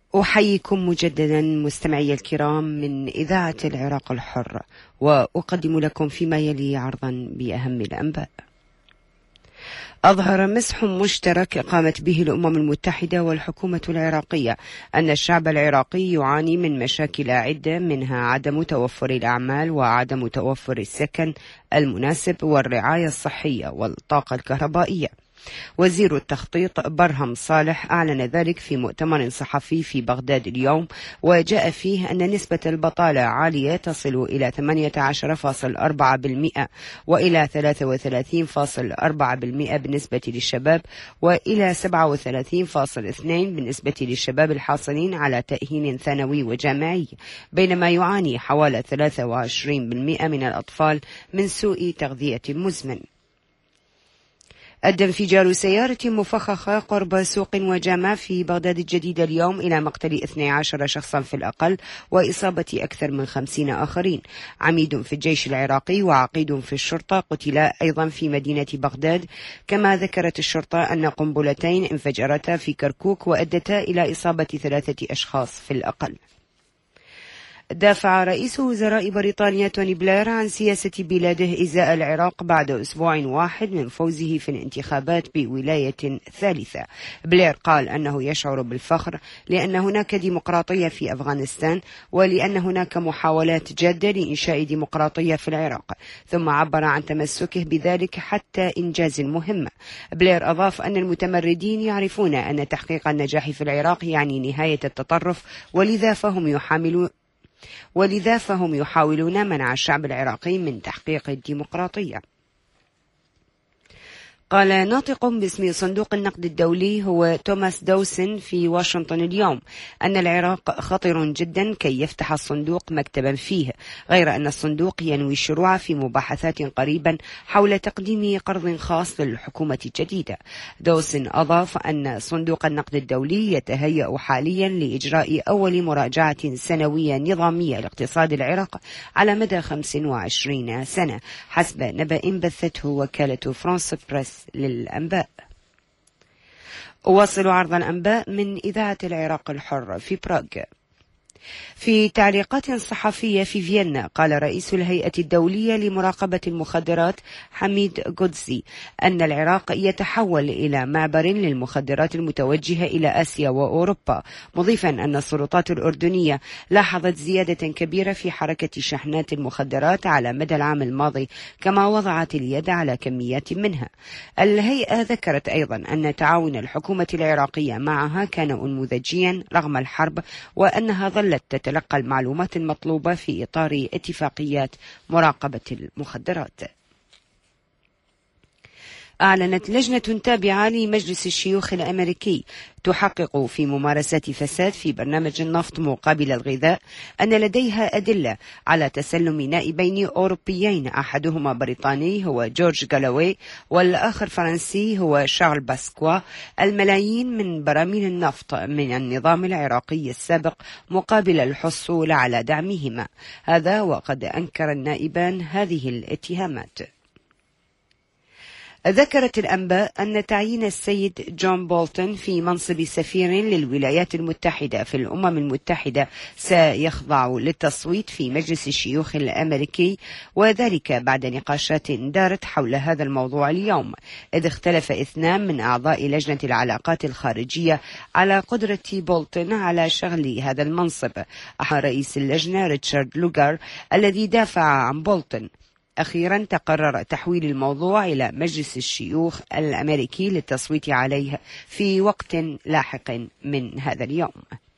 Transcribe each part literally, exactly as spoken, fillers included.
أحييكم مجددا مستمعي الكرام من إذاعة العراق الحر، وأقدم لكم فيما يلي عرضا بأهم الأنباء. أظهر مسح مشترك قامت به الأمم المتحدة والحكومة العراقية أن الشعب العراقي يعاني من مشاكل عدة، منها عدم توفر الأعمال وعدم توفر السكن المناسب والرعاية الصحية والطاقة الكهربائية. وزير التخطيط برهم صالح أعلن ذلك في مؤتمر صحفي في بغداد اليوم، وجاء فيه أن نسبة البطالة عالية تصل إلى ثمانية عشر فاصلة أربعة بالمئة وإلى ثلاثة وثلاثين فاصلة أربعة بالمئة بالنسبة للشباب، وإلى سبعة وثلاثين فاصلة اثنين بالمئة بالنسبة للشباب الحاصلين على تأهيل ثانوي وجامعي، بينما يعاني حوالي ثلاثة وعشرين بالمئة من الأطفال من سوء تغذية مزمن. أدى انفجار سيارة مفخخة قرب سوق وجامع في بغداد الجديدة اليوم إلى مقتل اثني عشر شخصا في الأقل وإصابة أكثر من خمسين آخرين. عميد في الجيش العراقي وعقيد في الشرطة قتلا أيضا في مدينة بغداد، كما ذكرت الشرطة أن قنبلتين انفجرتا في كركوك وأدتا إلى إصابة ثلاثة أشخاص في الأقل. دافع رئيس وزراء بريطانيا توني بلير عن سياسة بلاده إزاء العراق بعد أسبوع واحد من فوزه في الانتخابات بولاية ثالثة. بلير قال أنه يشعر بالفخر لأن هناك ديمقراطية في أفغانستان، ولأن هناك محاولات جادة لإنشاء ديمقراطية في العراق، ثم عبر عن تمسكه بذلك حتى إنجاز المهمة. بلير أضاف أن المتمردين يعرفون أن تحقيق النجاح في العراق يعني نهاية التطرف، ولذا فهم يحاملون ولذا فهم يحاولون منع الشعب العراقي من تحقيق الديمقراطية. قال ناطق باسم صندوق النقد الدولي هو توماس دوسن في واشنطن اليوم أن العراق خطر جدا كي يفتح الصندوق مكتبا فيه، غير أن الصندوق ينوي الشروع في مباحثات قريبا حول تقديم قرض خاص للحكومة الجديدة. دوسن أضاف أن صندوق النقد الدولي يتهيأ حاليا لإجراء أول مراجعة سنوية نظامية لاقتصاد العراق على مدى خمس وعشرين سنة، حسب نبأ بثته وكالة فرانس بريس للأنباء. أواصل عرض الأنباء من إذاعة العراق الحر في براغ. في تعليقات صحفية في فيينا، قال رئيس الهيئة الدولية لمراقبة المخدرات حميد قدسي أن العراق يتحول إلى معبر للمخدرات المتوجهة إلى آسيا وأوروبا، مضيفا أن السلطات الأردنية لاحظت زيادة كبيرة في حركة شحنات المخدرات على مدى العام الماضي، كما وضعت اليد على كميات منها. الهيئة ذكرت أيضا أن تعاون الحكومة العراقية معها كان أنموذجيا رغم الحرب، وأنها ظلت تتلقى المعلومات المطلوبة في إطار اتفاقيات مراقبة المخدرات. أعلنت لجنة تابعة لمجلس الشيوخ الأمريكي تحقق في ممارسات فساد في برنامج النفط مقابل الغذاء أن لديها أدلة على تسلم نائبين أوروبيين، أحدهما بريطاني هو جورج جالوي والآخر فرنسي هو شارل باسكوا، الملايين من براميل النفط من النظام العراقي السابق مقابل الحصول على دعمهما. هذا وقد أنكر النائبان هذه الاتهامات. ذكرت الأنباء أن تعيين السيد جون بولتون في منصب سفير للولايات المتحدة في الأمم المتحدة سيخضع للتصويت في مجلس الشيوخ الأمريكي، وذلك بعد نقاشات دارت حول هذا الموضوع اليوم، إذ اختلف اثنان من أعضاء لجنة العلاقات الخارجية على قدرة بولتون على شغل هذا المنصب. رئيس اللجنة ريتشارد لوغار الذي دافع عن بولتون. أخيرا تقرر تحويل الموضوع إلى مجلس الشيوخ الأمريكي للتصويت عليه في وقت لاحق من هذا اليوم.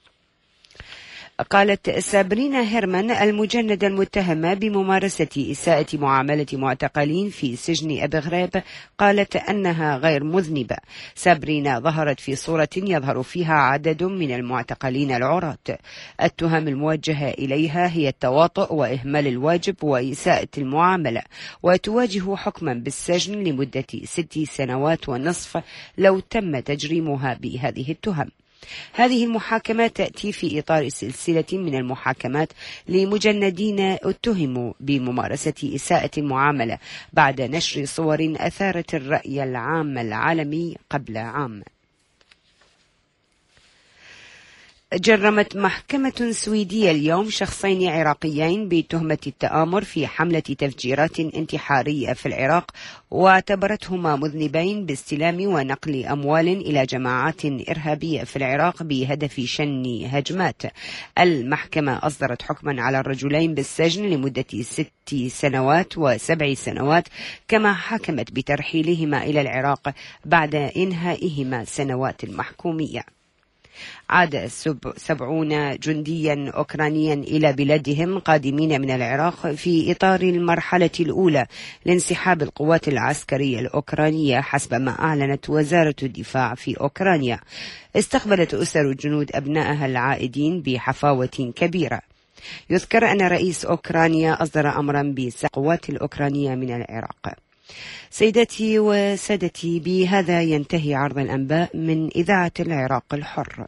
قالت سابرينا هيرمان المجندة المتهمة بممارسة إساءة معاملة معتقلين في سجن أبي غريب، قالت أنها غير مذنبة. سابرينا ظهرت في صورة يظهر فيها عدد من المعتقلين العراة. التهم الموجهة إليها هي التواطؤ وإهمال الواجب وإساءة المعاملة، وتواجه حكما بالسجن لمدة ست سنوات ونصف لو تم تجريمها بهذه التهم. هذه المحاكمات تأتي في إطار سلسلة من المحاكمات لمجندين اتهموا بممارسة إساءة المعاملة بعد نشر صور أثارت الرأي العام العالمي قبل عام. جرمت محكمة سويدية اليوم شخصين عراقيين بتهمة التآمر في حملة تفجيرات انتحارية في العراق، واعتبرتهما مذنبين باستلام ونقل أموال إلى جماعات إرهابية في العراق بهدف شن هجمات. المحكمة أصدرت حكما على الرجلين بالسجن لمدة ست سنوات وسبع سنوات، كما حكمت بترحيلهما إلى العراق بعد إنهائهما سنوات المحكومية. عاد سبعون جنديا أوكرانيا إلى بلادهم قادمين من العراق في إطار المرحلة الأولى لانسحاب القوات العسكرية الأوكرانية حسب ما أعلنت وزارة الدفاع في أوكرانيا. استقبلت أسر الجنود أبنائها العائدين بحفاوة كبيرة. يذكر أن رئيس أوكرانيا أصدر أمرا بسحب القوات الأوكرانية من العراق. سيداتي وسادتي، بهذا ينتهي عرض الأنباء من إذاعة العراق الحر.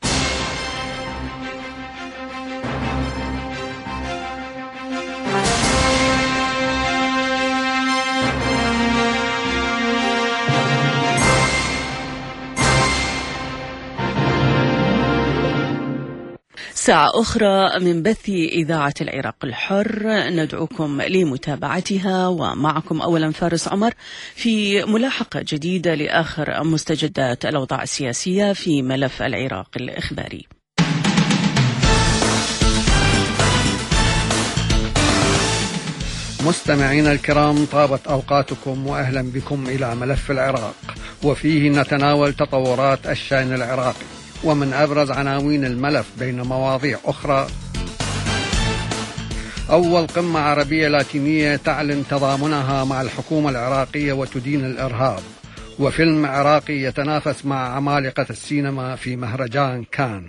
ساعة أخرى من بث إذاعة العراق الحر ندعوكم لمتابعتها، ومعكم أولا فارس عمر في ملاحقة جديدة لآخر مستجدات الأوضاع السياسية في ملف العراق الإخباري. مستمعينا الكرام، طابت أوقاتكم وأهلا بكم إلى ملف العراق، وفيه نتناول تطورات الشأن العراقي. ومن أبرز عناوين الملف بين مواضيع أخرى: أول قمة عربية لاتينية تعلن تضامنها مع الحكومة العراقية وتدين الإرهاب، وفيلم عراقي يتنافس مع عمالقة السينما في مهرجان كان.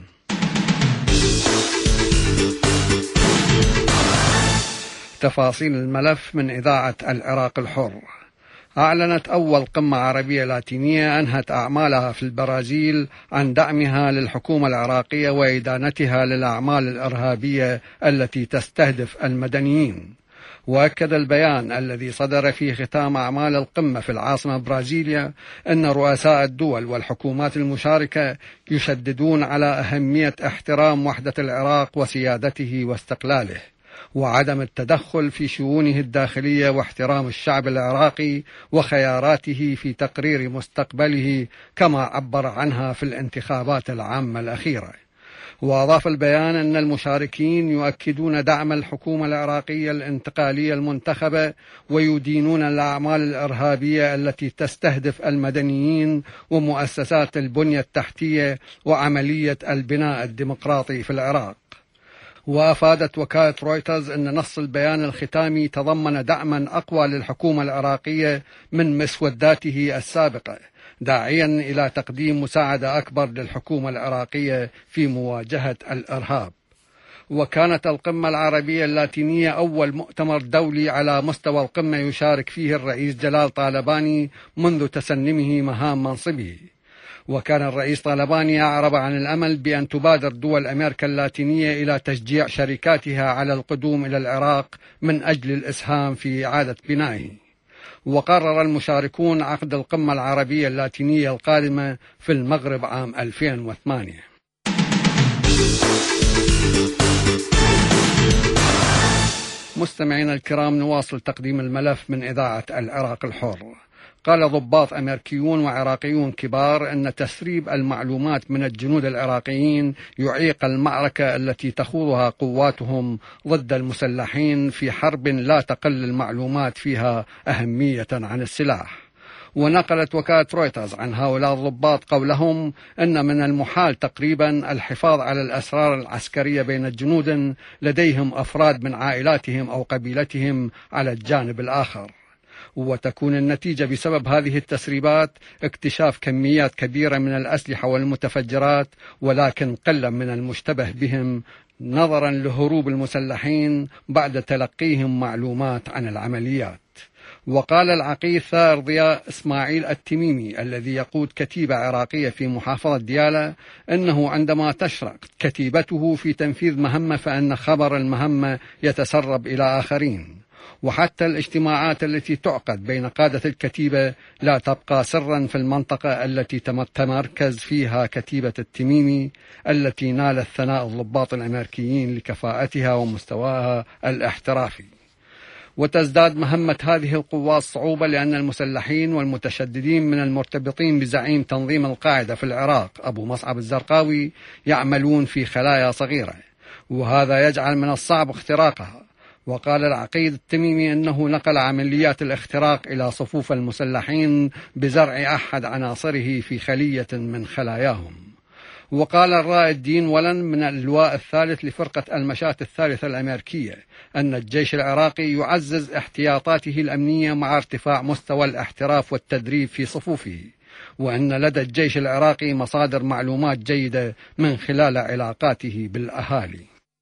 تفاصيل الملف من إذاعة العراق الحر. أعلنت أول قمة عربية لاتينية أنهت أعمالها في البرازيل عن دعمها للحكومة العراقية وإدانتها للأعمال الإرهابية التي تستهدف المدنيين. وأكد البيان الذي صدر في ختام أعمال القمة في العاصمة برازيليا أن رؤساء الدول والحكومات المشاركة يشددون على أهمية احترام وحدة العراق وسيادته واستقلاله، وعدم التدخل في شؤونه الداخلية، واحترام الشعب العراقي وخياراته في تقرير مستقبله كما عبر عنها في الانتخابات العامة الأخيرة. وأضاف البيان أن المشاركين يؤكدون دعم الحكومة العراقية الانتقالية المنتخبة، ويدينون الأعمال الإرهابية التي تستهدف المدنيين ومؤسسات البنية التحتية وعملية البناء الديمقراطي في العراق. وأفادت وكالة رويترز أن نص البيان الختامي تضمن دعما أقوى للحكومة العراقية من مسوداته السابقة، داعيا إلى تقديم مساعدة أكبر للحكومة العراقية في مواجهة الإرهاب. وكانت القمة العربية اللاتينية أول مؤتمر دولي على مستوى القمة يشارك فيه الرئيس جلال طالباني منذ تسنمه مهام منصبه. وكان الرئيس طالباني أعرب عن الأمل بأن تبادر دول أمريكا اللاتينية إلى تشجيع شركاتها على القدوم إلى العراق من أجل الإسهام في إعادة بنائه. وقرر المشاركون عقد القمة العربية اللاتينية القادمة في المغرب عام ألفين وثمانية. مستمعينا الكرام، نواصل تقديم الملف من إذاعة العراق الحر. قال ضباط أمريكيون وعراقيون كبار أن تسريب المعلومات من الجنود العراقيين يعيق المعركة التي تخوضها قواتهم ضد المسلحين في حرب لا تقل المعلومات فيها أهمية عن السلاح. ونقلت وكالة رويترز عن هؤلاء الضباط قولهم أن من المحال تقريبا الحفاظ على الأسرار العسكرية بين الجنود لديهم أفراد من عائلاتهم أو قبيلتهم على الجانب الآخر. وتكون النتيجة بسبب هذه التسريبات اكتشاف كميات كبيرة من الأسلحة والمتفجرات، ولكن قل من المشتبه بهم نظرا لهروب المسلحين بعد تلقيهم معلومات عن العمليات. وقال العقيد ثائر ضياء إسماعيل التميمي الذي يقود كتيبة عراقية في محافظة ديالى أنه عندما تشرق كتيبته في تنفيذ مهمة فإن خبر المهمة يتسرب إلى آخرين. وحتى الاجتماعات التي تعقد بين قادة الكتيبة لا تبقى سرا في المنطقة التي تمركز فيها كتيبة التميمي التي نالت ثناء الضباط الأمريكيين لكفاءتها ومستواها الاحترافي. وتزداد مهمة هذه القوات صعوبة لأن المسلحين والمتشددين من المرتبطين بزعيم تنظيم القاعدة في العراق أبو مصعب الزرقاوي يعملون في خلايا صغيرة، وهذا يجعل من الصعب اختراقها. وقال العقيد التميمي أنه نقل عمليات الاختراق إلى صفوف المسلحين بزرع أحد عناصره في خلية من خلاياهم. وقال الرائد دين ولن من اللواء الثالث لفرقة المشاة الثالثة الأمريكية أن الجيش العراقي يعزز احتياطاته الأمنية مع ارتفاع مستوى الاحتراف والتدريب في صفوفه، وأن لدى الجيش العراقي مصادر معلومات جيدة من خلال علاقاته بالأهالي.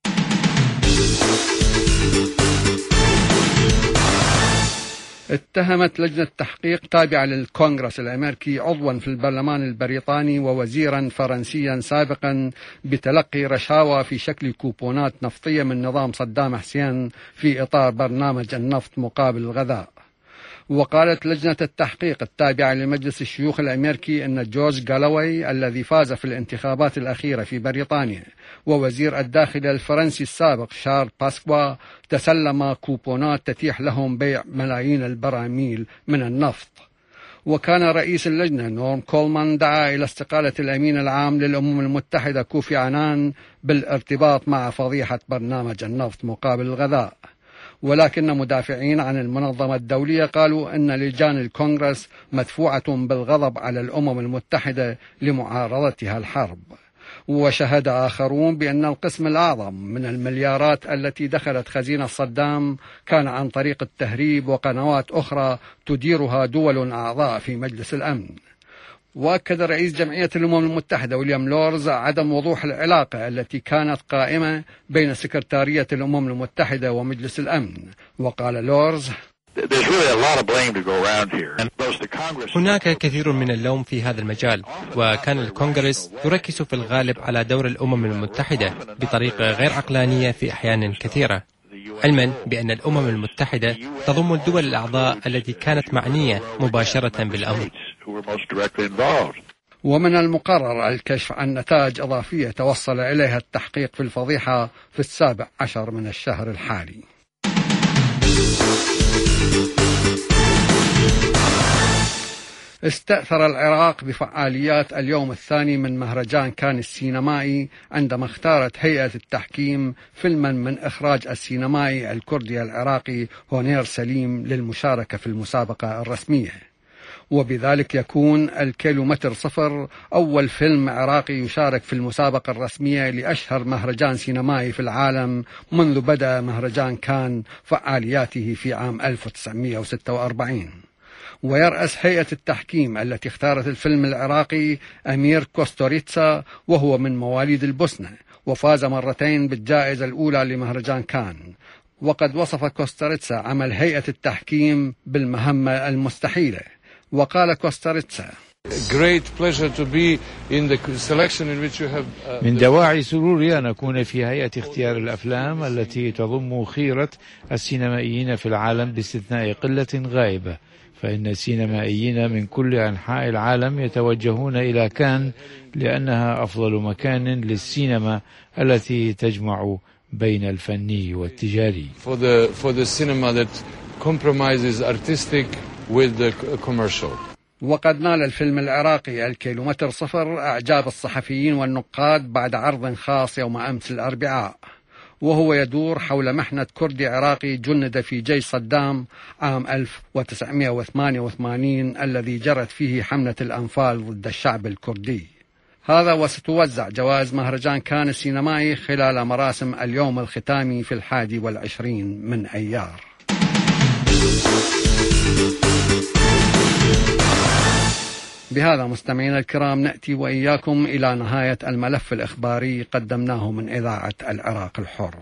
اتهمت لجنة تحقيق تابعة للكونغرس الأمريكي عضوا في البرلمان البريطاني ووزيرا فرنسيا سابقا بتلقي رشاوى في شكل كوبونات نفطية من نظام صدام حسين في إطار برنامج النفط مقابل الغذاء. وقالت لجنة التحقيق التابعة لمجلس الشيوخ الأمريكي أن جورج جالوي الذي فاز في الانتخابات الأخيرة في بريطانيا ووزير الداخلية الفرنسي السابق شارل باسكوا تسلم كوبونات تتيح لهم بيع ملايين البراميل من النفط. وكان رئيس اللجنة نورم كولمان دعا إلى استقالة الأمين العام للأمم المتحدة كوفي عنان بالارتباط مع فضيحة برنامج النفط مقابل الغذاء. ولكن مدافعين عن المنظمة الدولية قالوا أن لجان الكونغرس مدفوعة بالغضب على الأمم المتحدة لمعارضتها الحرب. وشهد آخرون بأن القسم الأعظم من المليارات التي دخلت خزينة صدام كان عن طريق التهريب وقنوات أخرى تديرها دول أعضاء في مجلس الأمن. وأكد رئيس جمعية الأمم المتحدة ويليام لورز عدم وضوح العلاقة التي كانت قائمة بين سكرتارية الأمم المتحدة ومجلس الأمن. وقال لورز: هناك كثير من اللوم في هذا المجال، وكان الكونغرس يركز في الغالب على دور الأمم المتحدة بطريقة غير عقلانية في أحيان كثيرة، علما بأن الأمم المتحدة تضم الدول الأعضاء التي كانت معنية مباشرة بالأمر. ومن المقرر الكشف عن نتائج إضافية توصل إليها التحقيق في الفضيحة في السابع عشر من الشهر الحالي. استأثر العراق بفعاليات اليوم الثاني من مهرجان كان السينمائي عندما اختارت هيئة التحكيم فيلما من إخراج السينمائي الكردي العراقي هونير سليم للمشاركة في المسابقة الرسمية، وبذلك يكون الكيلومتر صفر أول فيلم عراقي يشارك في المسابقة الرسمية لأشهر مهرجان سينمائي في العالم منذ بدأ مهرجان كان فعالياته في عام ألف وتسعمئة وستة وأربعين. ويرأس هيئة التحكيم التي اختارت الفيلم العراقي أمير كوستوريتسا، وهو من مواليد البوسنة وفاز مرتين بالجائزة الأولى لمهرجان كان. وقد وصف كوستوريتسا عمل هيئة التحكيم بالمهمة المستحيلة. وقال كوستوريتسا: من دواعي سروري أن أكون في هيئة اختيار الأفلام التي تضم خيرة السينمائيين في العالم باستثناء قلة غائبة، فإن السينمائيين من كل أنحاء العالم يتوجهون إلى كان لأنها أفضل مكان للسينما التي تجمع بين الفني والتجاري. For the, for the cinema that compromises artistic with the commercial. وقد نال الفيلم العراقي الكيلومتر صفر إعجاب الصحفيين والنقاد بعد عرض خاص يوم أمس الأربعاء، وهو يدور حول محنة كردي عراقي جند في جيش صدام عام ألف وتسعمئة وثمانية وثمانين الذي جرت فيه حملة الأنفال ضد الشعب الكردي. هذا وستوزع جوائز مهرجان كان السينمائي خلال مراسم اليوم الختامي في الحادي والعشرين من أيار. بهذا مستمعينا الكرام نأتي وإياكم إلى نهاية الملف الإخباري قدمناه من إذاعة العراق الحر.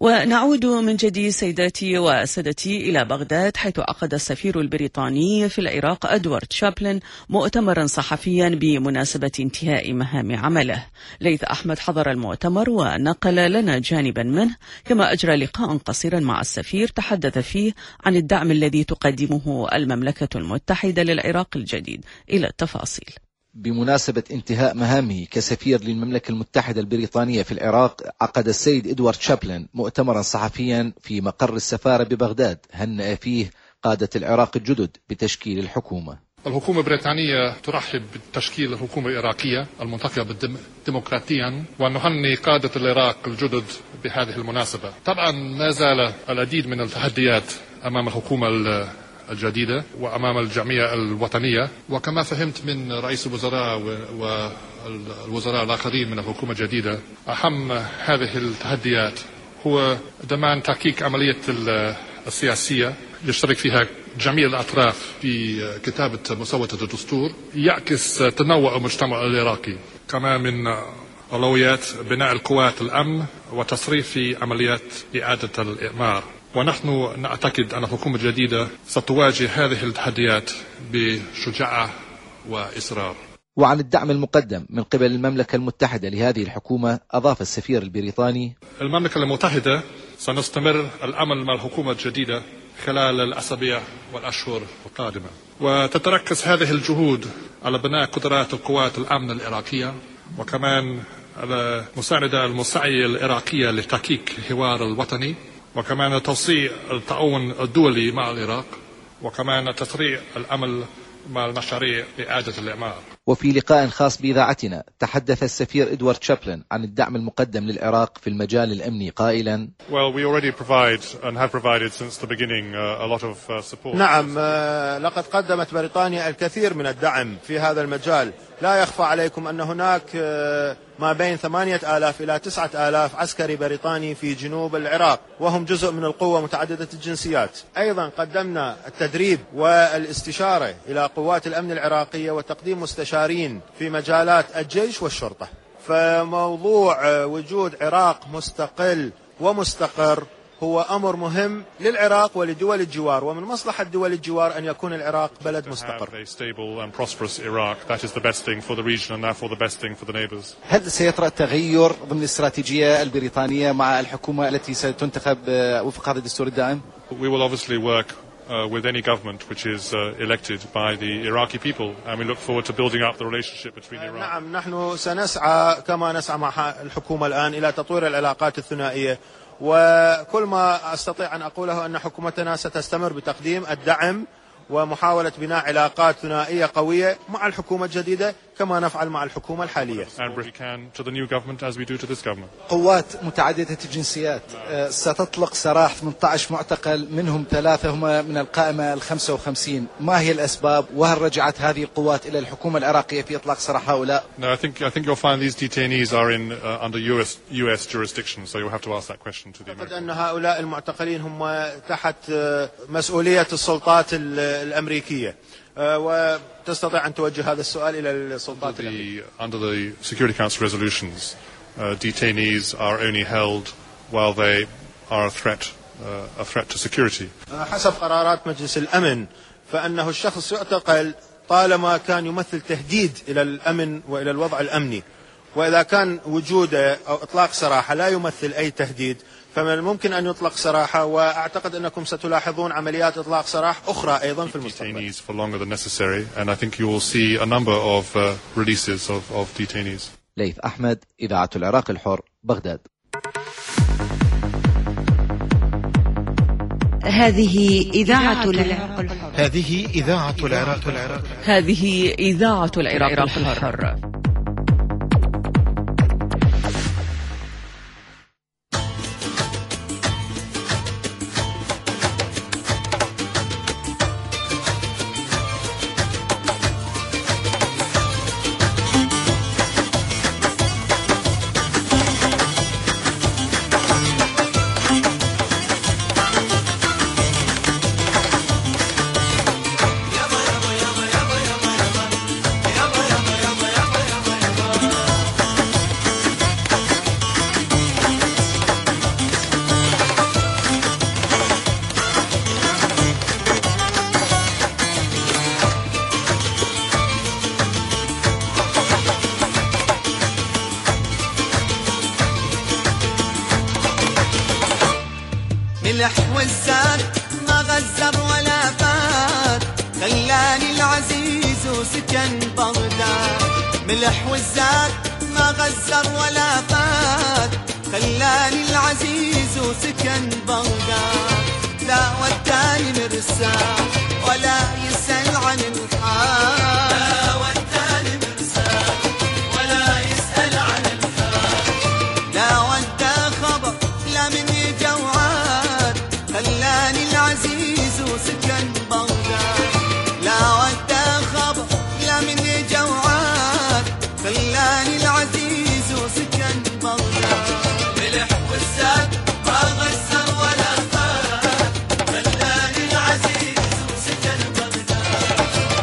ونعود من جديد سيداتي وسادتي إلى بغداد، حيث عقد السفير البريطاني في العراق أدوارد شابلن مؤتمرا صحفيا بمناسبة انتهاء مهام عمله. ليث أحمد حضر المؤتمر ونقل لنا جانبا منه، كما أجرى لقاء قصيرا مع السفير تحدث فيه عن الدعم الذي تقدمه المملكة المتحدة للعراق الجديد. إلى التفاصيل. بمناسبة انتهاء مهامه كسفير للمملكة المتحدة البريطانية في العراق، عقد السيد إدوارد شابلن مؤتمرا صحفيا في مقر السفارة ببغداد هنأ فيه قادة العراق الجدد بتشكيل الحكومة. الحكومة البريطانية ترحب بتشكيل الحكومة العراقية المنتخبة ديمقراطيا، ونهنئ قادة العراق الجدد بهذه المناسبة. طبعا ما زال العديد من التحديات أمام الحكومة الجديدة وأمام الجمعية الوطنية، وكما فهمت من رئيس الوزراء والوزراء الآخرين من الحكومة الجديدة، أهم هذه التحديات هو ضمان تحقيق عملية السياسية يشترك فيها جميع الأطراف في كتابة مسودة الدستور يعكس تنوع المجتمع العراقي، كما من أولويات بناء القوات الأمن وتصريف في عمليات إعادة الإعمار. ونحن نعتقد أن الحكومة الجديدة ستواجه هذه التحديات بشجاعة وإصرار. وعن الدعم المقدم من قبل المملكة المتحدة لهذه الحكومة أضاف السفير البريطاني: المملكة المتحدة سنستمر العمل مع الحكومة الجديدة خلال الأسابيع والأشهر القادمة، وتتركز هذه الجهود على بناء قدرات القوات الأمن العراقية، وكمان على مساعدة المساعية العراقية لتحقيق الحوار الوطني، وكمان توسيع التعاون الدولي مع العراق، وكمان تسريع العمل مع المشاريع إعادة الإعمار. وفي لقاء خاص بإذاعتنا تحدث السفير إدوارد شابلن عن الدعم المقدم للعراق في المجال الأمني قائلا: Well, we already provide and have provided since the beginning a lot of support. نعم، لقد قدمت بريطانيا الكثير من الدعم في هذا المجال. لا يخفى عليكم أن هناك ما بين ثمانية آلاف إلى تسعة آلاف عسكري بريطاني في جنوب العراق، وهم جزء من القوة متعددة الجنسيات. أيضا قدمنا التدريب والاستشارة إلى قوات الأمن العراقية وتقديم مستشارين في مجالات الجيش والشرطة. فموضوع وجود عراق مستقل ومستقر هو أمر مهم للعراق ولدول الجوار، ومن مصلحة دول الجوار أن يكون العراق بلد مستقر. هل سيطرأ تغير ضمن الاستراتيجية البريطانية مع الحكومة التي ستنتخب وفق هذا الدستور الدائم؟ We will obviously work Uh, with any government which is uh, elected by the Iraqi people, and we look forward to building up the relationship between Iraq. نعم، نحن سنسعى كما نسعى مع الحكومة الآن إلى تطوير العلاقات الثنائية، وكل ما أستطيع أن أقوله أن حكومتنا ستستمر بتقديم الدعم ومحاولة بناء علاقات ثنائية قوية مع الحكومة الجديدة كما نفعل مع الحكومة الحالية. قوات متعددة الجنسيات ستطلق سراح ثمانية عشر معتقل، منهم ثلاثة هم من القائمة الخمسة وخمسين. ما هي الأسباب، وهل رجعت هذه القوات إلى الحكومة العراقية في إطلاق سراح هؤلاء؟ No, I think I think you'll find these detainees are in uh, under U S U S jurisdiction, so you'll have to ask that question to the Americans. أعتقد أن هؤلاء المعتقلين هم تحت مسؤولية السلطات الأمريكية، وتستطيع أن توجه هذا السؤال إلى السلطات الأمريكية. Under the Security Council resolutions, uh, detainees are only held while they are a threat, uh, a threat to security. حسب قرارات مجلس الأمن فإنه الشخص يعتقل طالما كان يمثل تهديد إلى الأمن وإلى الوضع الأمني، وإذا كان وجوده أو إطلاق سراحة لا يمثل أي تهديد فمن الممكن أن يطلق سراحة، وأعتقد أنكم ستلاحظون عمليات إطلاق سراح أخرى أيضا في المستقبل. ليث أحمد، إذاعة العراق الحر، بغداد. هذه إذاعة العراق الحر. هذه إذاعة العراق الحر. هذه إذاعة العراق الحر. والزاد ما غزر ولا فات، خلاني العزيز وسكن بغداد. ملح والزاد ما غزر ولا فات، خلاني العزيز وسكن بغداد. لا وداني مرسال ولا يسأل عن الحال، لا وداني مرسال ولا يسأل عن الحال. لا ودى خبر لا مني جوعان، خلاني العزيز وسكن بغداد. لا ودى خبر لا مني جوعان، خلاني العزيز وسكن بغداد. ملح والزاد ما غزر ولا فات، خلاني العزيز وسكن بغداد.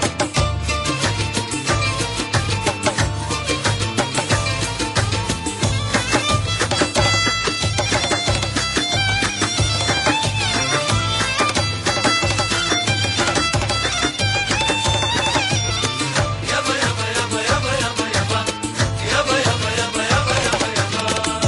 يابا يابا يابا يابا يابا يابا يابا يابا يابا يابا يابا يابا.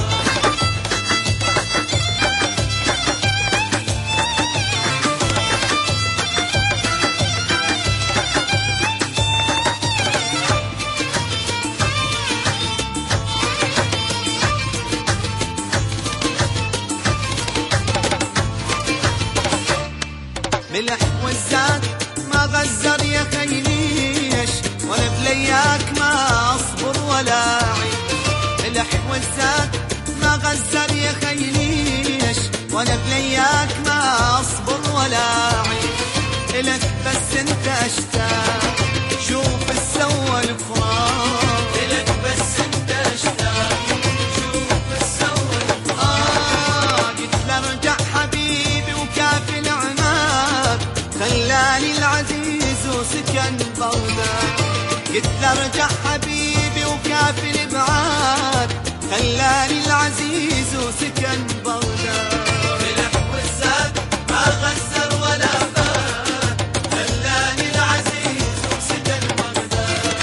ملح والزاد ما غزر يا خيليش، وانا بلياك ما اصبر ولا اعيش. ملح والزاد ما غزر يا خيليش، وانا بلياك ما اصبر ولا اعيش. الك بس انت اشتاق، شوف السوى الفراق. الك بس انت اشتاق، شوف السوى الفراق. آه قلت له ارجع حبيبي وكافي العناد، خلاني العزيز وسكن بغداد. قلت له ارجع حبيبي وكافي الابعاد، خلاني العزيز وسكن بغداد. ملح والزاد ما غزر ولا فات، خلاني العزيز وسكن بغداد.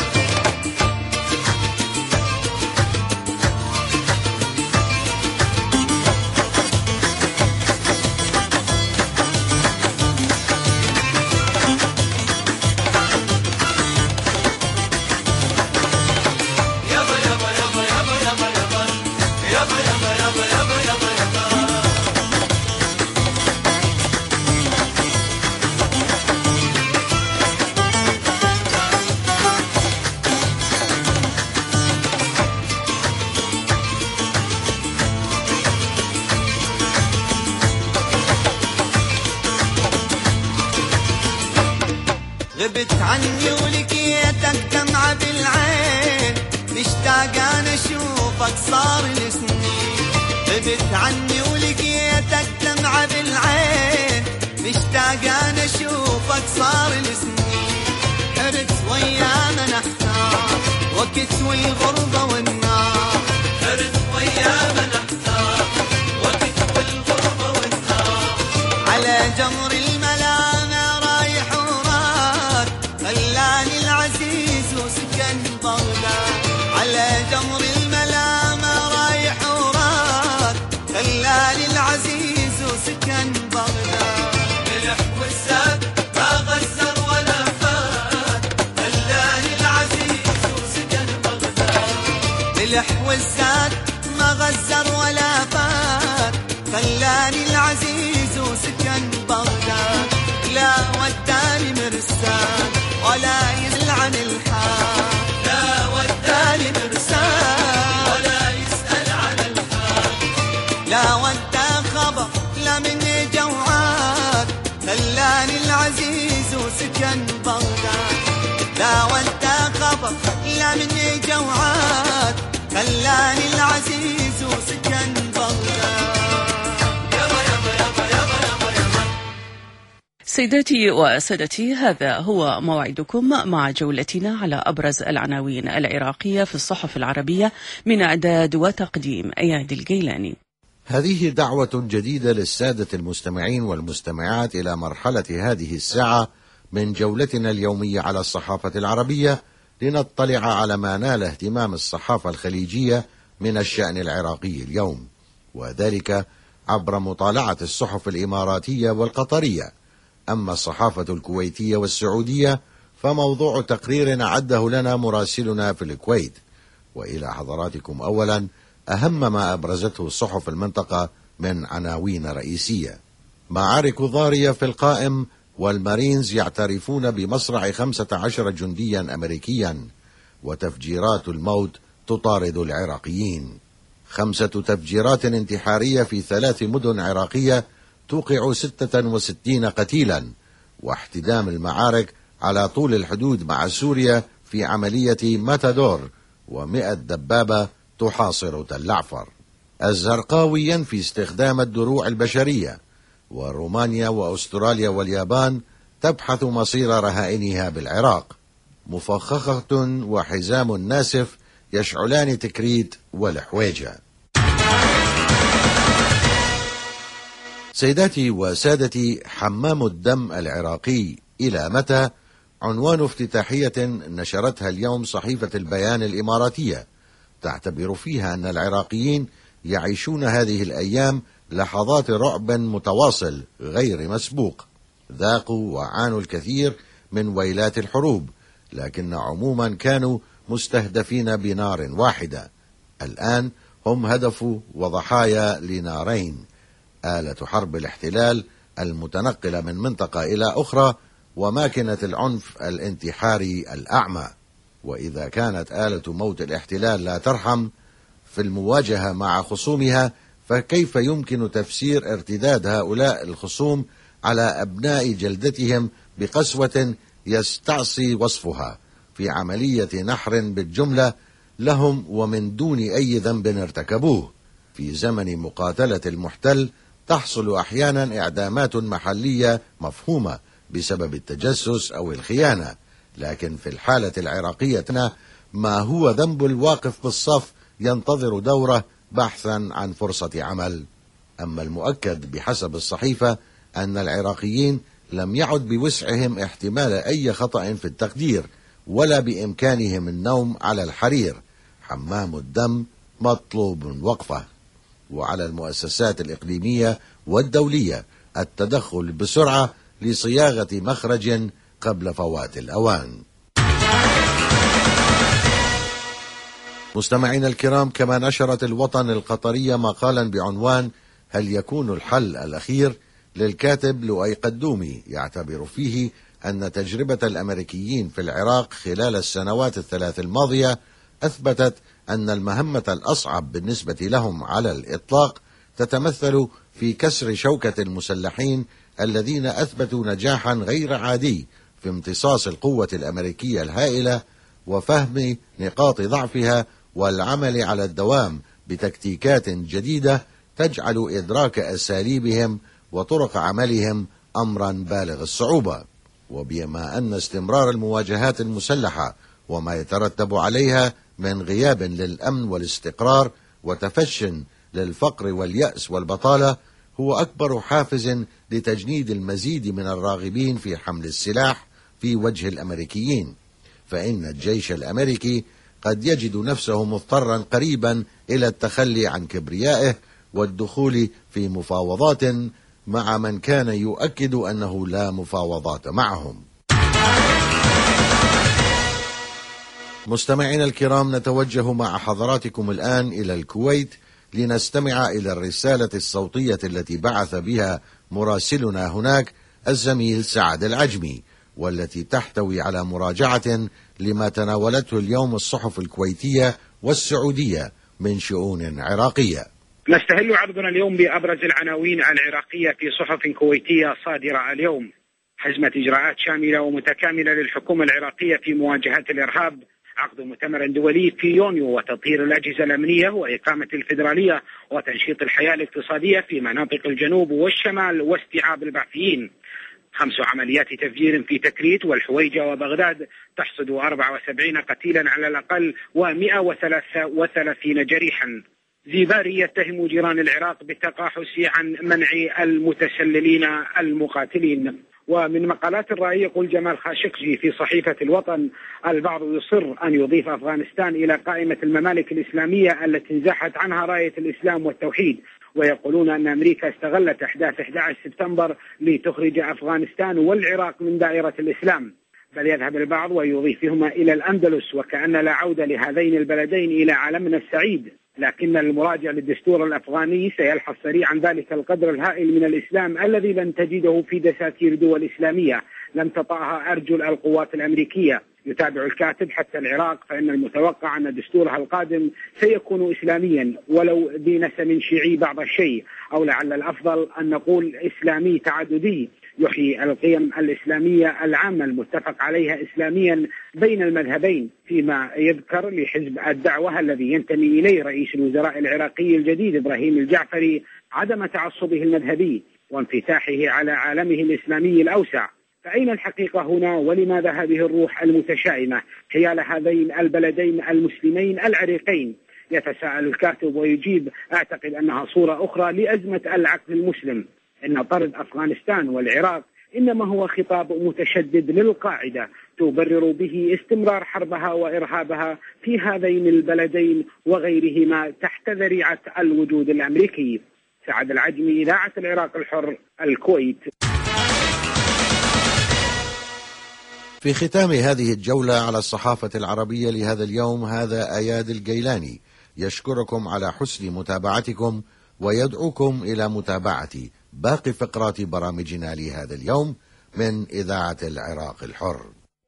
يابا يابا يابا يابا يابا يابا يابا يابا يابا يابا يابا يابا. غبت عني ولقيتك دمعة بالعين، مشتاق انا اشوفك صار لي سنين. غبت عني ولقيتك دمعة بالعين، مشتاق انا اشوفك صار لي سنين. حرت ويانا نحتار وقت والغربة والنار. حرت ويانا نحتار وقت والغربة والنار. على جمر الملامة رايح وراد، خلاني العزيز وسكن بغداد. على جمر الملامة رايح وراد، خلاني العزيز وسكن بغداد. ملح والزاد ما غزر ولا فات، خلاني العزيز وسكن بغداد. ملح والزاد ما غزر ولا فات، خلاني العزيز وسكن بغداد. لا وداني مرسال ولا يسأل عن الحال، لا وداني مرسال ولا يسأل عن الحال. لا ودى خبر لا مني جوعان، خلاني العزيز وسكن بغداد. لا ودى خبر لا مني جوعان، خلاني العزيز وسكن بغداد. سيداتي وسادتي، هذا هو موعدكم مع جولتنا على أبرز العناوين العراقية في الصحف العربية، من إعداد وتقديم أيادي الجيلاني. هذه دعوة جديدة للسادة المستمعين والمستمعات إلى مرحلة هذه الساعة من جولتنا اليومية على الصحافة العربية، لنطلع على ما نال اهتمام الصحافة الخليجية من الشأن العراقي اليوم، وذلك عبر مطالعة الصحف الإماراتية والقطرية. أما الصحافة الكويتية والسعودية فموضوع تقرير أعده لنا مراسلنا في الكويت. وإلى حضراتكم أولا أهم ما أبرزته الصحف المنطقة من عناوين رئيسية. معارك ضارية في القائم، والمارينز يعترفون بمصرع خمسة عشر جنديا أمريكيا، وتفجيرات الموت تطارد العراقيين. خمسة تفجيرات انتحارية في ثلاث مدن عراقية توقع ستة وستين قتيلا، واحتدام المعارك على طول الحدود مع سوريا في عملية ماتادور، ومئة دبابة تحاصر تل عفر. الزرقاوي ينفي استخدام الدروع البشرية، ورومانيا وأستراليا واليابان تبحث مصير رهائنها بالعراق. مفخخة وحزام ناسف يشعلان تكريت والحويجة. سيداتي وسادتي، حمام الدم العراقي إلى متى؟ عنوان افتتاحية نشرتها اليوم صحيفة البيان الإماراتية، تعتبر فيها أن العراقيين يعيشون هذه الأيام لحظات رعب متواصل غير مسبوق. ذاقوا وعانوا الكثير من ويلات الحروب، لكن عموما كانوا مستهدفين بنار واحدة. الآن هم هدف وضحايا لنارين: آلة حرب الاحتلال المتنقلة من منطقة إلى أخرى، وماكنة العنف الانتحاري الأعمى. وإذا كانت آلة موت الاحتلال لا ترحم في المواجهة مع خصومها، فكيف يمكن تفسير ارتداد هؤلاء الخصوم على أبناء جلدتهم بقسوة يستعصي وصفها في عملية نحر بالجملة لهم ومن دون أي ذنب ارتكبوه؟ في زمن مقاتلة المحتل تحصل أحيانا إعدامات محلية مفهومة بسبب التجسس أو الخيانة، لكن في الحالة العراقية ما هو ذنب الواقف بالصف ينتظر دوره بحثا عن فرصة عمل؟ أما المؤكد بحسب الصحيفة أن العراقيين لم يعد بوسعهم احتمال أي خطأ في التقدير، ولا بإمكانهم النوم على الحرير. حمام الدم مطلوب وقفه، وعلى المؤسسات الإقليمية والدولية التدخل بسرعة لصياغة مخرج قبل فوات الأوان. مستمعينا الكرام، كما نشرت الوطن القطرية مقالا بعنوان هل يكون الحل الأخير للكاتب لؤي قدومي، يعتبر فيه أن تجربة الأمريكيين في العراق خلال السنوات الثلاث الماضية أثبتت أن المهمة الأصعب بالنسبة لهم على الإطلاق تتمثل في كسر شوكة المسلحين الذين أثبتوا نجاحا غير عادي في امتصاص القوة الأمريكية الهائلة وفهم نقاط ضعفها والعمل على الدوام بتكتيكات جديدة تجعل إدراك أساليبهم وطرق عملهم أمرا بالغ الصعوبة. وبما أن استمرار المواجهات المسلحة وما يترتب عليها من غياب للأمن والاستقرار وتفش للفقر واليأس والبطالة هو أكبر حافز لتجنيد المزيد من الراغبين في حمل السلاح في وجه الأمريكيين، فإن الجيش الأمريكي قد يجد نفسه مضطرا قريبا إلى التخلي عن كبريائه والدخول في مفاوضات مع من كان يؤكد أنه لا مفاوضات معهم. مستمعينا الكرام، نتوجه مع حضراتكم الآن إلى الكويت لنستمع إلى الرسالة الصوتية التي بعث بها مراسلنا هناك الزميل سعد العجمي، والتي تحتوي على مراجعة لما تناولته اليوم الصحف الكويتية والسعودية من شؤون عراقية. نستهل عرضنا اليوم بأبرز العناوين العراقية في صحف كويتية صادرة اليوم. حزمة إجراءات شاملة ومتكاملة للحكومة العراقية في مواجهة الإرهاب، عقد مؤتمر دولي في يونيو وتطهير الأجهزة الأمنية وإقامة الفيدرالية وتنشيط الحياة الاقتصادية في مناطق الجنوب والشمال واستيعاب البعثيين. خمس عمليات تفجير في تكريت والحويجة وبغداد تحصد أربعة وسبعين قتيلا على الأقل ومئة وثلاثة وثلاثين جريحا. زيباري يتهم جيران العراق بالتقاحس عن منع المتسللين المقاتلين. ومن مقالات الرأي يقول جمال خاشقجي في صحيفة الوطن: البعض يصر أن يضيف أفغانستان إلى قائمة الممالك الإسلامية التي انزاحت عنها راية الإسلام والتوحيد، ويقولون أن أمريكا استغلت أحداث أحد عشر سبتمبر لتخرج أفغانستان والعراق من دائرة الإسلام. بل يذهب البعض ويضيفهما إلى الأندلس، وكأن لا عودة لهذين البلدين إلى عالمنا السعيد. لكن المراجع للدستور الأفغاني سيلحظ سريعا ذلك القدر الهائل من الإسلام الذي لن تجده في دساتير دول إسلامية لم تطأها أرجل القوات الأمريكية. يتابع الكاتب حتى العراق فإن المتوقع أن دستورها القادم سيكون إسلاميا ولو ذي نسم شيعي بعض الشيء، أو لعل الأفضل أن نقول إسلامي تعددي يحيي القيم الإسلامية العامة المتفق عليها إسلاميا بين المذهبين، فيما يذكر لحزب الدعوة الذي ينتمي إليه رئيس الوزراء العراقي الجديد إبراهيم الجعفري عدم تعصبه المذهبي وانفتاحه على عالمه الإسلامي الأوسع. فأين الحقيقة هنا، ولماذا هذه الروح المتشائمة حيال هذين البلدين المسلمين العريقين؟ يتساءل الكاتب ويجيب: أعتقد أنها صورة أخرى لأزمة العقل المسلم. إن طرد أفغانستان والعراق إنما هو خطاب متشدد للقاعدة تبرر به استمرار حربها وإرهابها في هذين البلدين وغيرهما تحت ذريعة الوجود الأمريكي. سعد العجمي، إذاعة العراق الحر، الكويت. في ختام هذه الجولة على الصحافة العربية لهذا اليوم، هذا أياد الجيلاني يشكركم على حسن متابعتكم ويدعوكم إلى متابعة باقي فقرات برامجنا لهذا اليوم من إذاعة العراق الحر.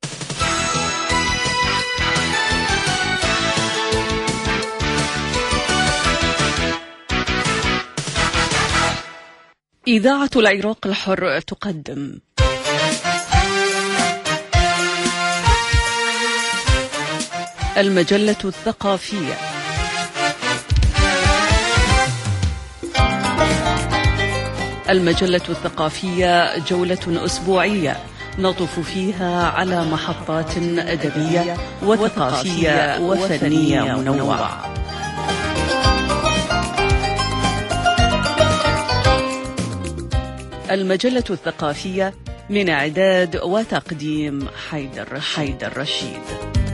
إذاعة العراق الحر تقدم المجلة الثقافية. المجلة الثقافية جولة أسبوعية نطف فيها على محطات أدبية وثقافية وفنية منوعة. المجلة الثقافية من إعداد وتقديم حيدر حيدر رشيد.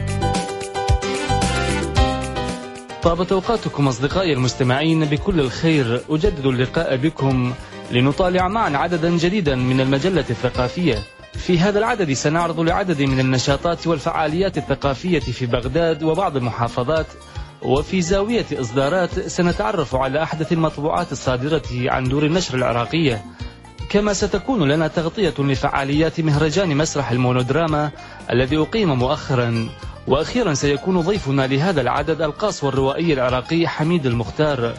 طابت أوقاتكم أصدقائي المستمعين بكل الخير. أجدد اللقاء بكم لنطالع معا عددا جديدا من المجلة الثقافية. في هذا العدد سنعرض لعدد من النشاطات والفعاليات الثقافية في بغداد وبعض المحافظات، وفي زاوية إصدارات سنتعرف على أحدث المطبوعات الصادرة عن دور النشر العراقية، كما ستكون لنا تغطية لفعاليات مهرجان مسرح المونودراما الذي أقيم مؤخرا. وأخيرا سيكون ضيفنا لهذا العدد القاص والروائي العراقي حميد المختار.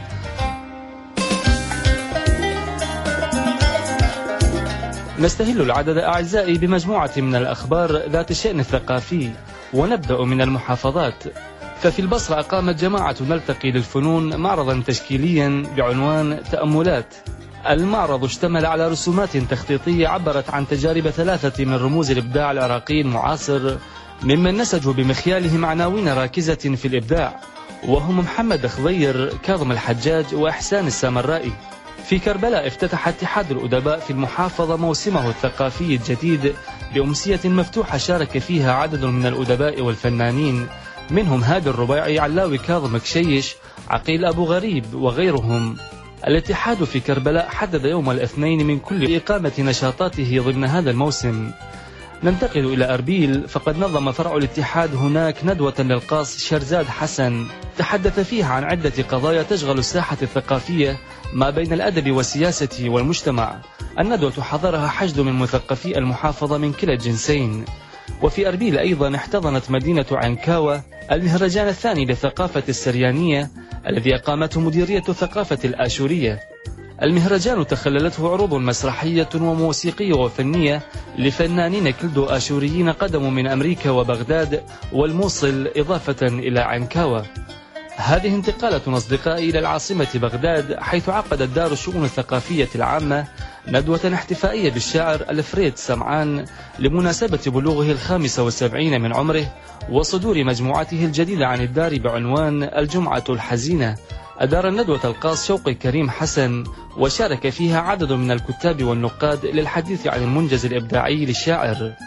نستهل العدد أعزائي بمجموعة من الأخبار ذات الشأن الثقافي، ونبدأ من المحافظات. ففي البصرة أقامت جماعة نلتقي للفنون معرضا تشكيليا بعنوان تأملات. المعرض اشتمل على رسومات تخطيطية عبرت عن تجارب ثلاثة من رموز الإبداع العراقي المعاصر، ممن نسجوا بمخيالهم عناوين راكزة في الإبداع، وهم محمد خضير، كاظم الحجاج، وإحسان السامرائي. في كربلاء افتتح اتحاد الأدباء في المحافظة موسمه الثقافي الجديد بأمسية مفتوحة شارك فيها عدد من الأدباء والفنانين، منهم هادي الربيعي، علاوي كاظم كشيش، عقيل أبو غريب وغيرهم. الاتحاد في كربلاء حدد يوم الاثنين من كل إقامة نشاطاته ضمن هذا الموسم. ننتقل إلى أربيل، فقد نظم فرع الاتحاد هناك ندوة للقاص شرزاد حسن تحدث فيها عن عدة قضايا تشغل الساحة الثقافية ما بين الأدب والسياسة والمجتمع. الندوة حضرها حشد من مثقفي المحافظة من كلا الجنسين. وفي أربيل أيضا احتضنت مدينة عنكاوة المهرجان الثاني للثقافة السريانية الذي أقامته مديرية الثقافة الآشورية. المهرجان تخللته عروض مسرحية وموسيقية وفنية لفنانين كلدو آشوريين قدموا من أمريكا وبغداد والموصل إضافة إلى عنكاوة. هذه انتقالة أصدقائي إلى العاصمة بغداد، حيث عقدت دار الشؤون الثقافية العامة ندوة احتفائية بالشاعر ألفريد سمعان لمناسبة بلوغه الخامس والسبعين من عمره وصدور مجموعته الجديدة عن الدار بعنوان الجمعة الحزينة. أدار الندوة القاص شوقي كريم حسن، وشارك فيها عدد من الكتاب والنقاد للحديث عن المنجز الإبداعي للشاعر.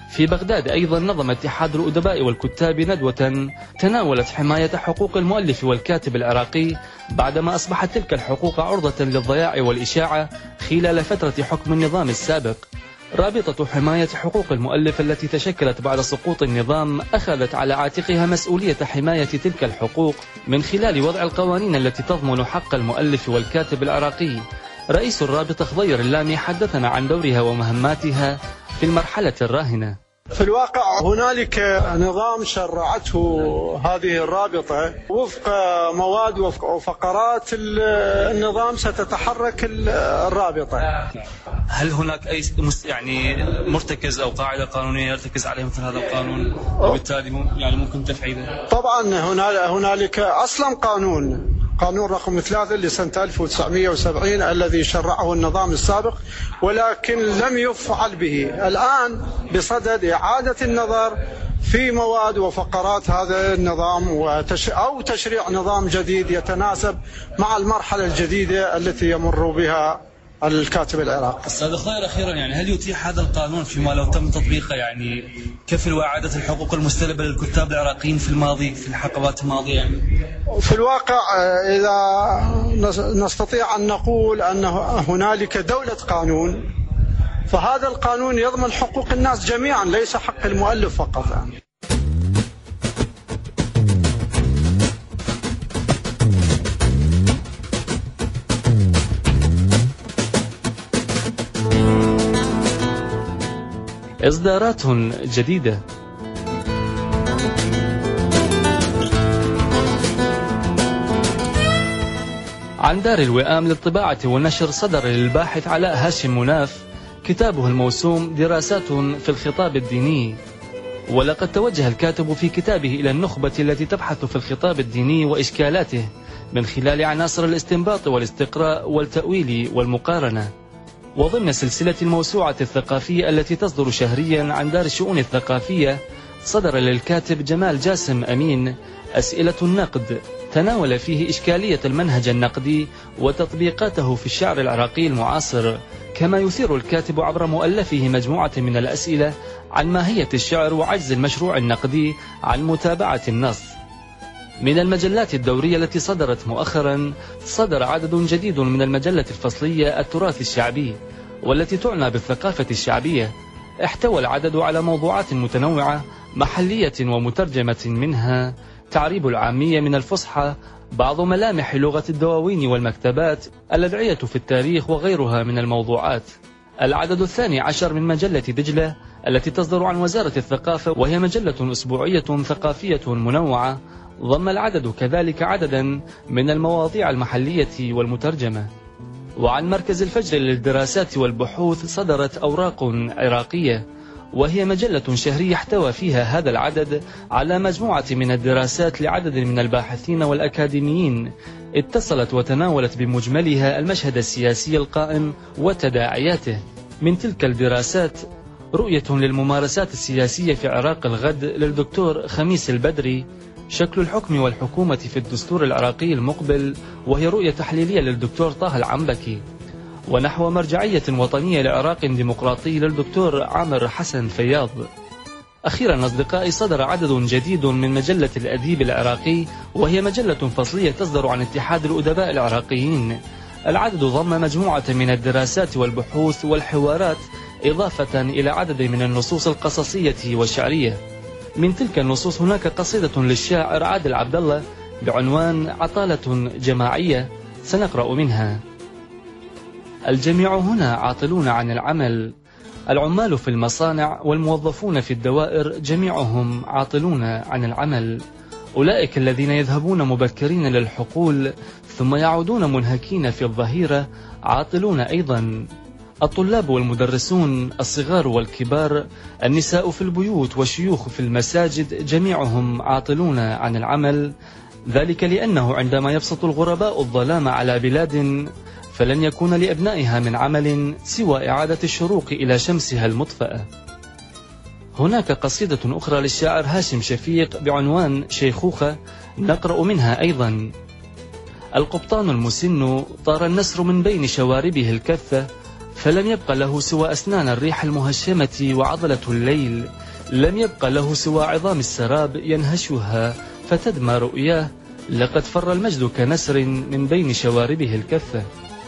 في بغداد أيضا نظم اتحاد الأدباء والكتاب ندوة تناولت حماية حقوق المؤلف والكاتب العراقي بعدما أصبحت تلك الحقوق عرضة للضياع والإشاعة خلال فترة حكم النظام السابق. رابطة حماية حقوق المؤلف التي تشكلت بعد سقوط النظام أخذت على عاتقها مسؤولية حماية تلك الحقوق من خلال وضع القوانين التي تضمن حق المؤلف والكاتب العراقي. رئيس الرابطة خضير اللامي حدثنا عن دورها ومهماتها في المرحلة الراهنة. في الواقع هنالك نظام شرعته هذه الرابطة وفق مواد وفقرات النظام ستتحرك الرابطة. هل هناك أي يعني مرتكز أو قاعدة قانونية يرتكز عليها مثل هذا القانون وبالتالي يعني ممكن تفعيله؟ طبعا هنالك أصلا قانون قانون رقم ثلاثة لسنة ألف وتسعمئة وسبعين الذي شرعه النظام السابق، ولكن لم يفعل به. الآن بصدد إعادة النظر في مواد وفقرات هذا النظام وتش... أو تشريع نظام جديد يتناسب مع المرحلة الجديدة التي يمر بها الكاتب العراقي. أستاذ خضير أخيرا يعني هل يتيح هذا القانون فيما لو تم تطبيقه يعني كفل وإعادة الحقوق المستلبة للكتاب العراقيين في الماضي في الحقبات الماضية؟ يعني في الواقع إذا نستطيع أن نقول أن هنالك دولة قانون، فهذا القانون يضمن حقوق الناس جميعا ليس حق المؤلف فقط. يعني إصدارات جديدة. عن دار الوئام للطباعة والنشر صدر للباحث علاء هاشم مناف كتابه الموسوم دراسات في الخطاب الديني. ولقد توجه الكاتب في كتابه إلى النخبة التي تبحث في الخطاب الديني وإشكالاته من خلال عناصر الاستنباط والاستقراء والتأويل والمقارنة. وضمن سلسلة الموسوعة الثقافية التي تصدر شهريا عن دار الشؤون الثقافية صدر للكاتب جمال جاسم أمين أسئلة النقد، تناول فيه إشكالية المنهج النقدي وتطبيقاته في الشعر العراقي المعاصر، كما يثير الكاتب عبر مؤلفه مجموعة من الأسئلة عن ماهية الشعر وعجز المشروع النقدي عن متابعة النص. من المجلات الدورية التي صدرت مؤخرا صدر عدد جديد من المجلة الفصلية التراث الشعبي والتي تعنى بالثقافة الشعبية. احتوى العدد على موضوعات متنوعة محلية ومترجمة، منها تعريب العامية من الفصحى، بعض ملامح لغة الدواوين والمكتبات، الأدعية في التاريخ وغيرها من الموضوعات. العدد الثاني عشر من مجلة دجلة التي تصدر عن وزارة الثقافة وهي مجلة أسبوعية ثقافية منوعة، ضم العدد كذلك عددا من المواضيع المحلية والمترجمة. وعن مركز الفجر للدراسات والبحوث صدرت أوراق عراقية، وهي مجلة شهرية احتوى فيها هذا العدد على مجموعة من الدراسات لعدد من الباحثين والأكاديميين، اتصلت وتناولت بمجملها المشهد السياسي القائم وتداعياته. من تلك الدراسات رؤية للممارسات السياسية في عراق الغد للدكتور خميس البدري، شكل الحكم والحكومة في الدستور العراقي المقبل، وهي رؤية تحليلية للدكتور طه العنبكي. ونحو مرجعية وطنية لعراق ديمقراطي للدكتور عامر حسن فياض. أخيرا أصدقائي صدر عدد جديد من مجلة الأديب العراقي، وهي مجلة فصلية تصدر عن اتحاد الأدباء العراقيين. العدد ضم مجموعة من الدراسات والبحوث والحوارات، إضافة إلى عدد من النصوص القصصية والشعرية. من تلك النصوص هناك قصيدة للشاعر عادل عبد الله بعنوان عطالة جماعية، سنقرأ منها: الجميع هنا عاطلون عن العمل، العمال في المصانع والموظفون في الدوائر جميعهم عاطلون عن العمل، أولئك الذين يذهبون مبكرين للحقول ثم يعودون منهكين في الظهيرة عاطلون أيضا، الطلاب والمدرسون الصغار والكبار، النساء في البيوت والشيوخ في المساجد جميعهم عاطلون عن العمل، ذلك لأنه عندما يبسط الغرباء الظلام على بلاد فلن يكون لأبنائها من عمل سوى إعادة الشروق إلى شمسها المطفأة. هناك قصيدة أخرى للشاعر هاشم شفيق بعنوان شيخوخة، نقرأ منها أيضا: القبطان المسن طار النسر من بين شواربه الكثة، فلم يبق له سوى أسنان الريح المهشمة وعضلة الليل، لم يبق له سوى عظام السراب ينهشها فتدمى رؤياه، لقد فر المجد كنسر من بين شواربه الكثة.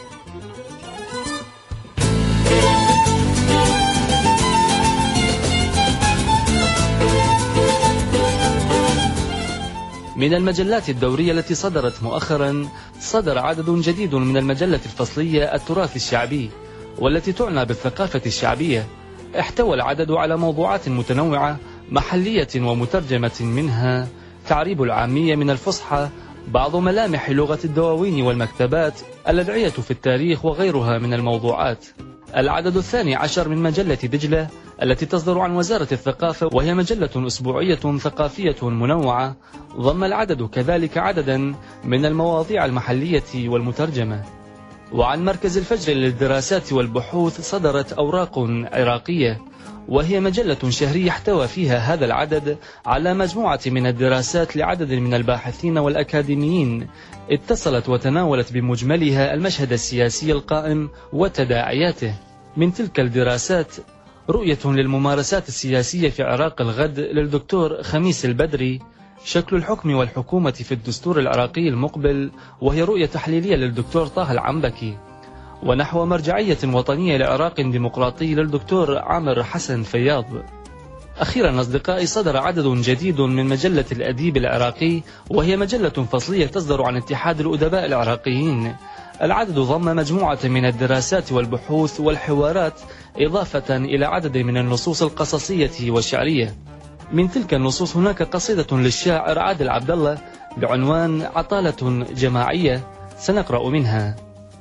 من المجلات الدورية التي صدرت مؤخرا، صدر عدد جديد من المجلة الفصلية التراث الشعبي، والتي تعنى بالثقافة الشعبية. احتوى العدد على موضوعات متنوعة محلية ومترجمة، منها تعريب العامية من الفصحى، بعض ملامح لغة الدواوين والمكتبات، الأدعية في التاريخ وغيرها من الموضوعات. العدد الثاني عشر من مجلة دجلة التي تصدر عن وزارة الثقافة، وهي مجلة أسبوعية ثقافية منوعة، ضم العدد كذلك عددا من المواضيع المحلية والمترجمة. وعن مركز الفجر للدراسات والبحوث صدرت أوراق عراقية، وهي مجلة شهرية احتوى فيها هذا العدد على مجموعة من الدراسات لعدد من الباحثين والأكاديميين، اتصلت وتناولت بمجملها المشهد السياسي القائم وتداعياته. من تلك الدراسات رؤية للممارسات السياسية في عراق الغد للدكتور خميس البدري، شكل الحكم والحكومة في الدستور العراقي المقبل، وهي رؤية تحليلية للدكتور طه العنبكي. ونحو مرجعية وطنية لعراق ديمقراطي للدكتور عامر حسن فياض. أخيرا أصدقائي، صدر عدد جديد من مجلة الأديب العراقي، وهي مجلة فصلية تصدر عن اتحاد الأدباء العراقيين. العدد ضم مجموعة من الدراسات والبحوث والحوارات، إضافة إلى عدد من النصوص القصصية والشعرية. من تلك النصوص هناك قصيدة للشاعر عادل عبد الله بعنوان عطالة جماعية، سنقرأ منها: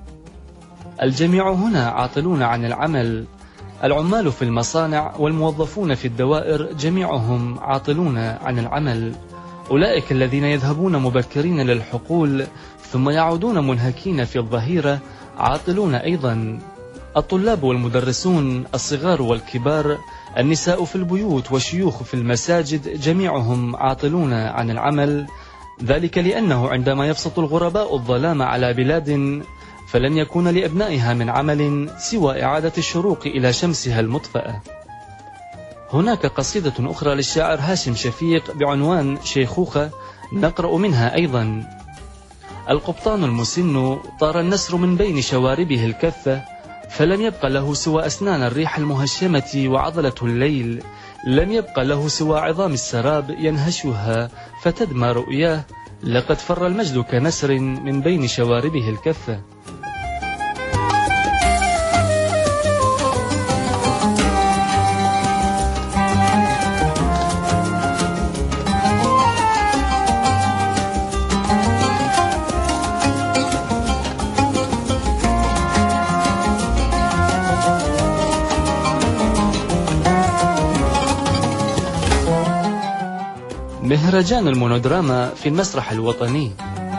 الجميع هنا عاطلون عن العمل، العمال في المصانع والموظفون في الدوائر جميعهم عاطلون عن العمل، أولئك الذين يذهبون مبكرين للحقول ثم يعودون منهكين في الظهيرة عاطلون أيضا، الطلاب والمدرسون، الصغار والكبار، النساء في البيوت والشيوخ في المساجد جميعهم عاطلون عن العمل، ذلك لأنه عندما يبسط الغرباء الظلام على بلاد فلن يكون لأبنائها من عمل سوى إعادة الشروق إلى شمسها المطفأة. هناك قصيدة أخرى للشاعر هاشم شفيق بعنوان شيخوخة، نقرأ منها أيضا: القبطان المسن طار النسر من بين شواربه الكثة، فلم يبق له سوى أسنان الريح المهشمة وعضلة الليل، لم يبق له سوى عظام السراب ينهشها فتدمى رؤياه، لقد فر المجد كنسر من بين شواربه الكثة. مهرجان المونودراما في المسرح الوطني.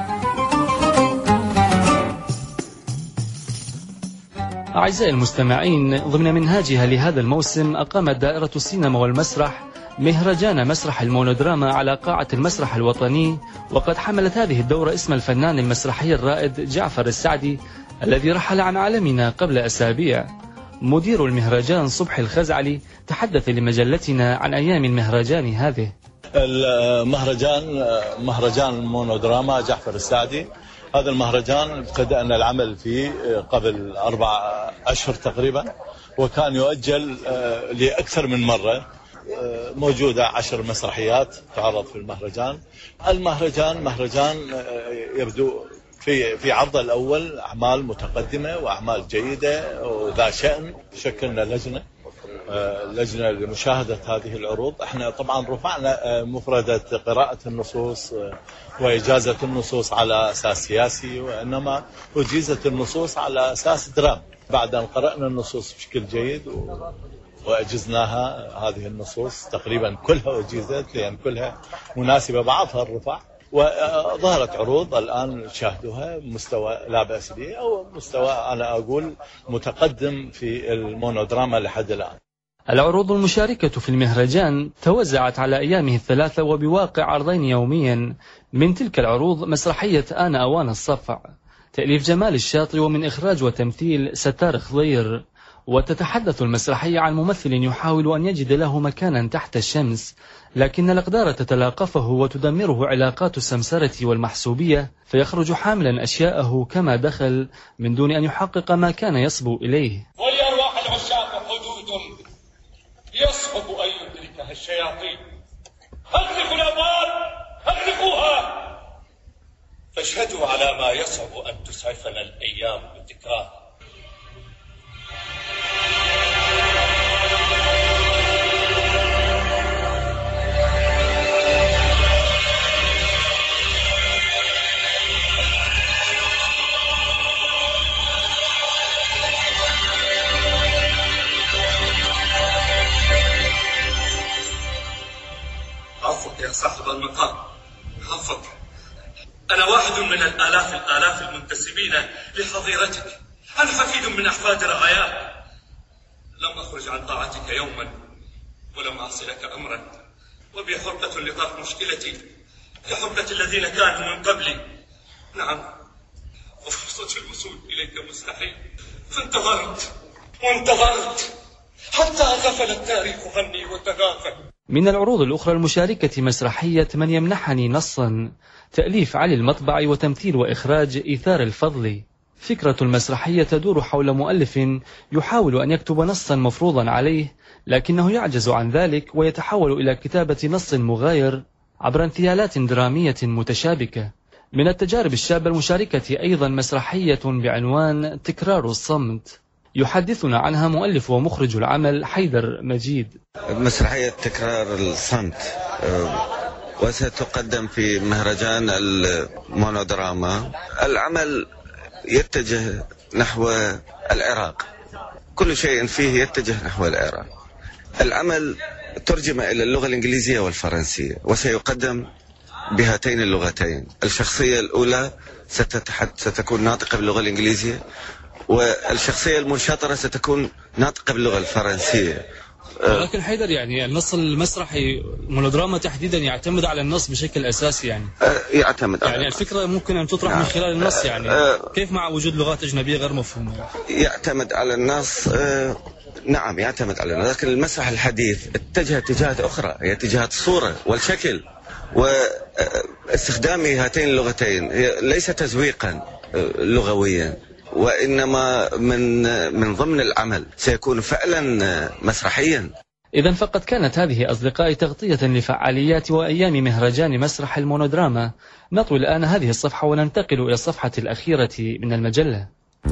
أعزائي المستمعين، ضمن منهاجها لهذا الموسم أقامت دائرة السينما والمسرح مهرجان مسرح المونودراما على قاعة المسرح الوطني، وقد حملت هذه الدورة اسم الفنان المسرحي الرائد جعفر السعدي الذي رحل عن عالمنا قبل أسابيع. مدير المهرجان صبحي الخزعلي تحدث لمجلتنا عن أيام المهرجان هذه. المهرجان مهرجان المونودراما جعفر السعدي، هذا المهرجان بدأنا العمل فيه قبل أربع أشهر تقريبا، وكان يؤجل لأكثر من مرة. موجودة عشر مسرحيات تعرض في المهرجان. المهرجان مهرجان يبدو في في عرض الأول أعمال متقدمة وأعمال جيدة وذا شأن. شكلنا لجنة لجنة لمشاهدة هذه العروض. احنا طبعا رفعنا مفردة قراءة النصوص وإجازة النصوص على أساس سياسي، وإنما أجيزت النصوص على أساس درام. بعد أن قرأنا النصوص بشكل جيد وأجزناها، هذه النصوص تقريبا كلها أجيزت لأن كلها مناسبة، بعضها الرفع، وظهرت عروض الآن نشاهدها مستوى لا بأس به، أو مستوى أنا أقول متقدم في المونودراما لحد الآن. العروض المشاركة في المهرجان توزعت على أيامه الثلاثة وبواقع عرضين يوميا. من تلك العروض مسرحية آن أوان الصفع، تأليف جمال الشاطري، ومن إخراج وتمثيل ستار خضير، وتتحدث المسرحية عن ممثل يحاول أن يجد له مكانا تحت الشمس، لكن الأقدار تتلاقفه وتدمره علاقات السمسرة والمحسوبية، فيخرج حاملا أشياءه كما دخل من دون أن يحقق ما كان يصبو إليه. ولأرواح العشاق حدود يصعب أن يدركها الشياطين. أغلقوا الأبواب، أغلقوها، فاشهدوا على ما يصعب أن تسعفنا الأيام بالتكرار. عفوك يا صاحب المقام، عفوك. أنا واحد من الآلاف الآلاف المنتسبين لحظيرتك. أنا حفيد من أحفاد رعاياك. لم أخرج عن طاعتك يوما ولم أعص لك أمرا، وبي حرقة لطاف مشكلتي كحرقة الذين كانوا من قبلي. نعم، وفرصة الوصول إليك مستحيل، فانتظرت وانتظرت حتى غفل التاريخ عني وتغافل. من العروض الأخرى المشاركة مسرحية من يمنحني نصا، تأليف علي المطبع وتمثيل وإخراج إيثار الفضلي. فكرة المسرحية تدور حول مؤلف يحاول أن يكتب نصا مفروضا عليه، لكنه يعجز عن ذلك ويتحول إلى كتابة نص مغاير عبر انثيالات درامية متشابكة. من التجارب الشابة المشاركة أيضا مسرحية بعنوان تكرار الصمت، يحدثنا عنها مؤلف ومخرج العمل حيدر مجيد. مسرحية تكرار الصمت وستقدم في مهرجان المونودراما. العمل يتجه نحو العراق، كل شيء فيه يتجه نحو العراق. العمل ترجم إلى اللغة الإنجليزية والفرنسية، وسيقدم بهاتين اللغتين. الشخصية الأولى ستتحدث ستكون ناطقة باللغة الإنجليزية، والشخصية المنشطرة ستكون ناطقة باللغة الفرنسية. ولكن حيدر، يعني النص المسرحي مونودراما تحديدا يعتمد على النص بشكل أساسي، يعني يعتمد يعني الفكرة ممكن أن تطرح نعم. من خلال النص، يعني كيف مع وجود لغات أجنبية غير مفهومة؟ يعتمد على النص، نعم يعتمد على النص، لكن المسرح الحديث اتجه اتجاهات أخرى، هي اتجاهات الصورة والشكل، واستخدام هاتين اللغتين ليس تزويقا لغويا، وإنما من من ضمن العمل سيكون فعلا مسرحيا. إذن فقد كانت هذه أصدقائي تغطية لفعاليات وأيام مهرجان مسرح المونودراما. نطوي الآن هذه الصفحة وننتقل إلى الصفحة الأخيرة من المجلة.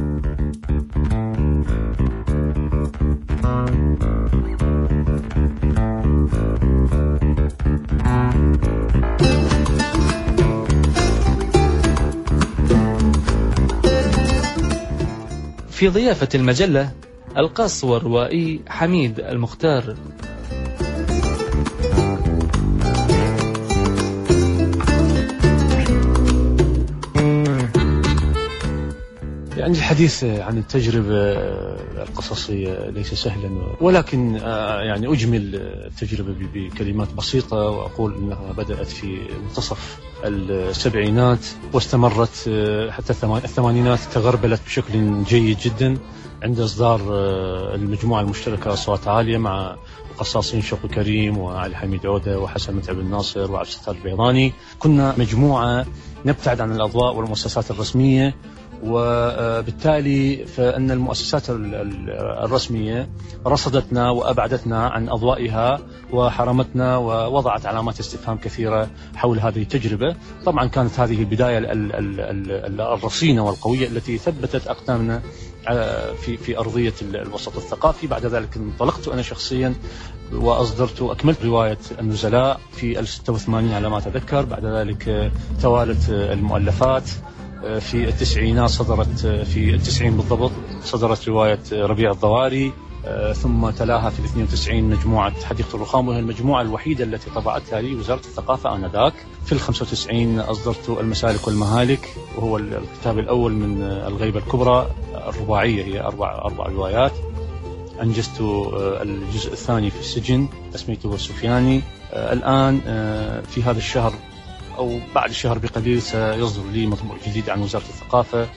في ضيافة المجلة القاص والروائي حميد المختار. يعني الحديث عن التجربة القصصية ليس سهلا، ولكن يعني أجمل التجربة بكلمات بسيطة وأقول أنها بدأت في منتصف السبعينات واستمرت حتى الثمانينات، تغربلت بشكل جيد جدا عند إصدار المجموعة المشتركة أصوات عالية مع القصاصين شوقي كريم وعلي حميد عودة وحسن متعب الناصر وعبد الستار البيضاني. كنا مجموعة نبتعد عن الأضواء والمؤسسات الرسمية، وبالتالي فإن المؤسسات الرسمية رصدتنا وأبعدتنا عن أضوائها وحرمتنا ووضعت علامات استفهام كثيرة حول هذه التجربة. طبعا كانت هذه البداية الرصينة والقوية التي ثبتت أقدامنا في في أرضية الوسط الثقافي. بعد ذلك انطلقت أنا شخصيا وأصدرت وأكملت رواية النزلاء في ألف وستة وثمانين على ما أتذكر. بعد ذلك توالت المؤلفات. في التسعينات صدرت في التسعين بالضبط صدرت رواية ربيع الضواري، ثم تلاها في الاثنين وتسعين مجموعة حديقة الرخام، وهي المجموعة الوحيدة التي طبعتها لي وزارة الثقافة آنذاك. في الخمسة وتسعين أصدرت المسالك والمهالك، وهو الكتاب الأول من الغيبة الكبرى الرباعية، هي أربع أربع روايات. أنجزت الجزء الثاني في السجن، اسميته السفياني. الآن في هذا الشهر أو بعد الشهر بقليل سيصدر لي مطبوع جديد عن وزارة الثقافة،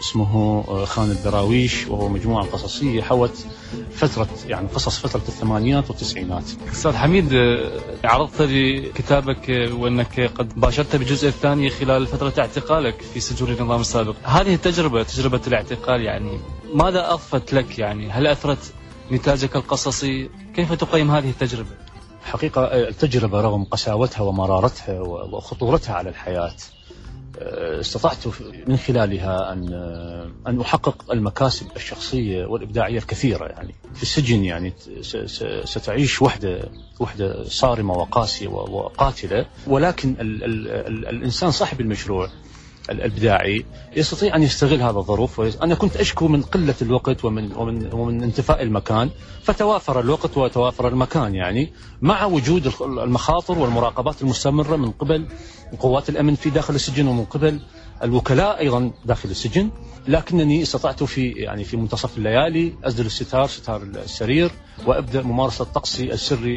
اسمه خان الدراويش، وهو مجموعة قصصية حوت فترة يعني قصص فترة الثمانينات والتسعينات. أستاذ حميد، عرضت لي كتابك وأنك قد باشرت بالجزء الثاني خلال فترة اعتقالك في سجون النظام السابق. هذه التجربة تجربة الاعتقال يعني ماذا أضفت لك؟ يعني هل أثرت نتاجك القصصي؟ كيف تقيم هذه التجربة؟ حقيقة التجربة رغم قساوتها ومرارتها وخطورتها على الحياة استطعت من خلالها أن أن أحقق المكاسب الشخصية والإبداعية الكثيرة. يعني في السجن يعني ستعيش وحدة وحدة صارمة وقاسية وقاتلة، ولكن ال ال ال الإنسان صاحب المشروع الإبداعي يستطيع أن يستغل هذا الظروف. أنا كنت أشكو من قلة الوقت ومن ومن ومن انتفاء المكان، فتوافر الوقت وتوافر المكان يعني مع وجود المخاطر والمراقبات المستمرة من قبل قوات الأمن في داخل السجن ومن قبل الوكلاء أيضا داخل السجن. لكنني استطعت في يعني في منتصف الليالي أسدل الستار ستار السرير وأبدأ ممارسة طقسي السري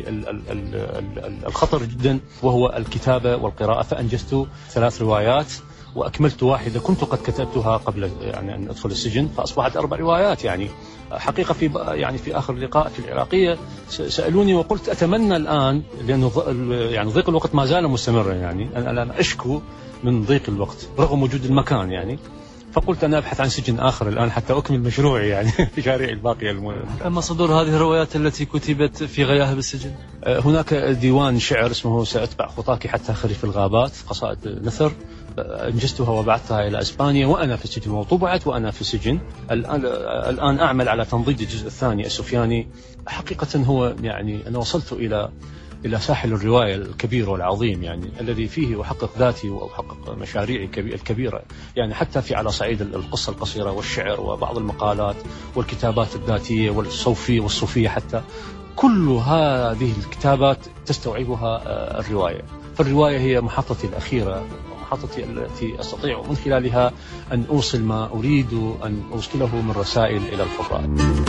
الخطر جدا، وهو الكتابة والقراءة. فأنجزت ثلاث روايات وأكملت واحدة كنت قد كتبتها قبل يعني أن أدخل السجن، فأصبحت أربع روايات. يعني حقيقة في يعني في آخر لقاء في العراقية سألوني وقلت أتمنى الآن، لأنه يعني ضيق الوقت ما زال مستمرا، يعني أنا الآن أشكو من ضيق الوقت رغم وجود المكان يعني، فقلت أنا أبحث عن سجن آخر الآن حتى أكمل مشروعي يعني في شارع الباقية المهم. أما صدور هذه الروايات التي كتبت في غياهب السجن؟ هناك ديوان شعر اسمه سأتبع خطاك حتى خريف الغابات، قصائد نثر، أنجزتها وبعثتها إلى إسبانيا وأنا في السجن، وطبعت وأنا في السجن. الآن الآن أعمل على تنضيد الجزء الثاني السفياني. حقيقة هو يعني أنا وصلت إلى إلى ساحل الرواية الكبير والعظيم، يعني الذي فيه أحقق ذاتي وأحقق مشاريعي الكبيرة، يعني حتى في على صعيد القصة القصيرة والشعر وبعض المقالات والكتابات الذاتية والصوفية والصوفية حتى. كل هذه الكتابات تستوعبها الرواية، فالرواية هي محطتي الأخيرة، محطتي التي أستطيع من خلالها أن أوصل ما أريد أن أوصله من رسائل إلى القراء.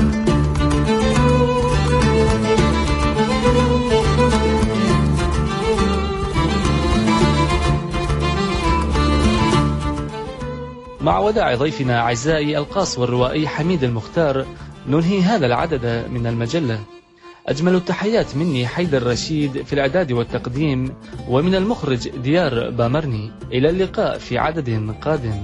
مع وداع ضيفنا أعزائي القاص والروائي حميد المختار ننهي هذا العدد من المجلة. أجمل التحيات مني حيدر رشيد في الإعداد والتقديم، ومن المخرج ديار بامرني. إلى اللقاء في عدد قادم.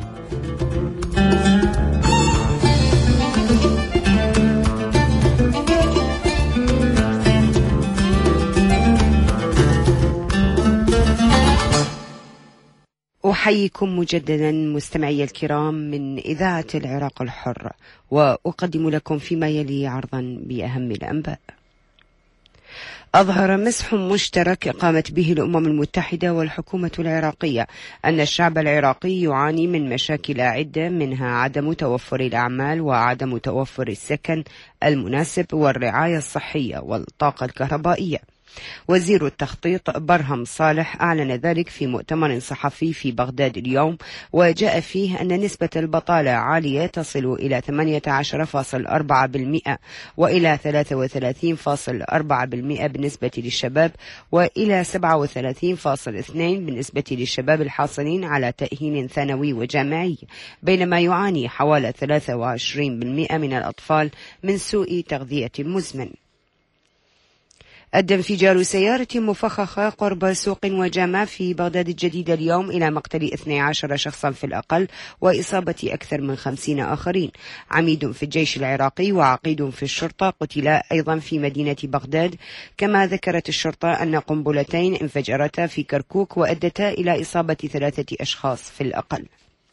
أحييكم مجددا مستمعي الكرام من إذاعة العراق الحر، وأقدم لكم فيما يلي عرضا بأهم الأنباء. أظهر مسح مشترك قامت به الأمم المتحدة والحكومة العراقية أن الشعب العراقي يعاني من مشاكل عدة، منها عدم توفر الأعمال وعدم توفر السكن المناسب والرعاية الصحية والطاقة الكهربائية. وزير التخطيط برهم صالح أعلن ذلك في مؤتمر صحفي في بغداد اليوم، وجاء فيه أن نسبة البطالة عالية تصل إلى ثمانية عشر فاصلة أربعة بالمئة وإلى ثلاثة وثلاثين فاصلة أربعة بالمئة بالنسبة للشباب، وإلى سبعة وثلاثين فاصلة اثنين بالمئة بالنسبة للشباب الحاصلين على تأهيل ثانوي وجامعي، بينما يعاني حوالي ثلاثة وعشرين بالمئة من الأطفال من سوء تغذية مزمن. أدى انفجار سيارة مفخخة قرب سوق وجامع في بغداد الجديدة اليوم إلى مقتل اثني عشر شخصا في الأقل وإصابة أكثر من خمسين آخرين. عميد في الجيش العراقي وعقيد في الشرطة قتلا أيضا في مدينة بغداد، كما ذكرت الشرطة أن قنبلتين انفجرتا في كركوك وأدتا إلى إصابة ثلاثة أشخاص في الأقل.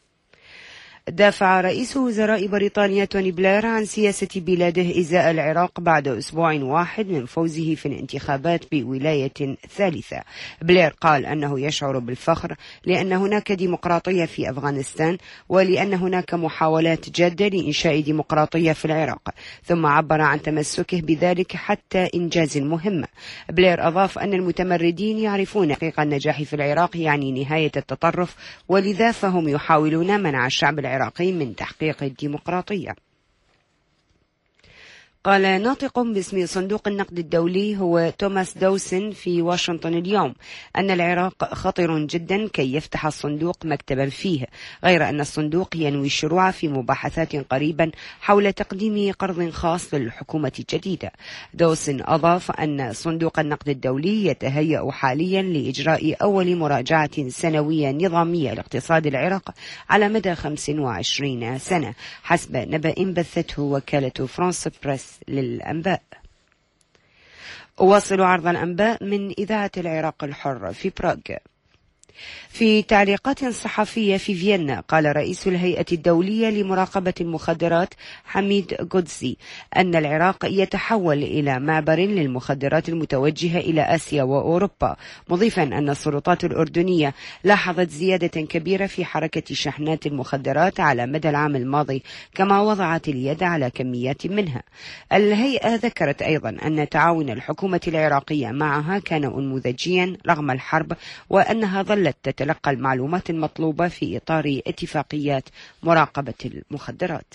دافع رئيس وزراء بريطانيا توني بلير عن سياسة بلاده إزاء العراق بعد أسبوع واحد من فوزه في الانتخابات بولاية ثالثة. بلير قال أنه يشعر بالفخر لأن هناك ديمقراطية في أفغانستان ولأن هناك محاولات جادة لإنشاء ديمقراطية في العراق، ثم عبر عن تمسكه بذلك حتى إنجاز المهمة. بلير أضاف أن المتمردين يعرفون حقيقة النجاح في العراق يعني نهاية التطرف، ولذا فهم يحاولون منع الشعب العراقي من تحقيق الديمقراطية. قال ناطق باسم صندوق النقد الدولي هو توماس دوسن في واشنطن اليوم أن العراق خطر جدا كي يفتح الصندوق مكتبا فيه، غير أن الصندوق ينوي الشروع في مباحثات قريبا حول تقديم قرض خاص للحكومة الجديدة. دوسن أضاف أن صندوق النقد الدولي يتهيأ حاليا لإجراء أول مراجعة سنوية نظامية لاقتصاد العراق على مدى خمس وعشرين سنة حسب نبأ بثته وكالة فرانس بريس للأنباء. أواصل عرض الأنباء من إذاعة العراق الحر في براغ. في تعليقات صحفية في فيينا قال رئيس الهيئة الدولية لمراقبة المخدرات حميد قدسي أن العراق يتحول إلى معبر للمخدرات المتوجهة إلى آسيا وأوروبا، مضيفا أن السلطات الأردنية لاحظت زيادة كبيرة في حركة شحنات المخدرات على مدى العام الماضي، كما وضعت اليد على كميات منها. الهيئة ذكرت أيضا أن تعاون الحكومة العراقية معها كان أنموذجيا رغم الحرب، وأنها ظلت تتلقى المعلومات المطلوبة في إطار اتفاقيات مراقبة المخدرات.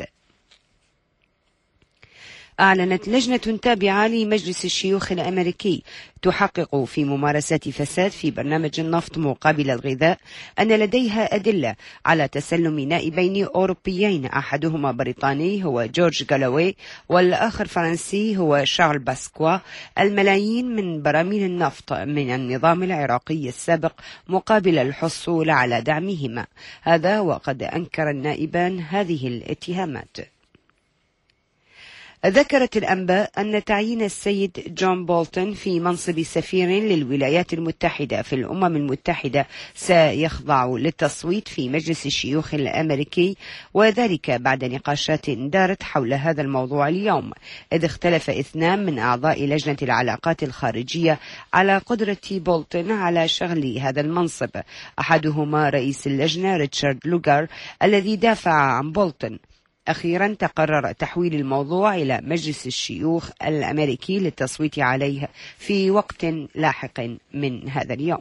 أعلنت لجنة تابعة لمجلس الشيوخ الأمريكي تحقق في ممارسات فساد في برنامج النفط مقابل الغذاء أن لديها أدلة على تسلم نائبين أوروبيين، أحدهما بريطاني هو جورج غالوي والآخر فرنسي هو شارل باسكوا، الملايين من براميل النفط من النظام العراقي السابق مقابل الحصول على دعمهما. هذا وقد أنكر النائبان هذه الاتهامات. ذكرت الأنباء أن تعيين السيد جون بولتون في منصب سفير للولايات المتحدة في الأمم المتحدة سيخضع للتصويت في مجلس الشيوخ الأمريكي، وذلك بعد نقاشات دارت حول هذا الموضوع اليوم، إذ اختلف اثنان من أعضاء لجنة العلاقات الخارجية على قدرة بولتون على شغل هذا المنصب، أحدهما رئيس اللجنة ريتشارد لوغار الذي دافع عن بولتون. أخيرا تقرر تحويل الموضوع إلى مجلس الشيوخ الأمريكي للتصويت عليه في وقت لاحق من هذا اليوم.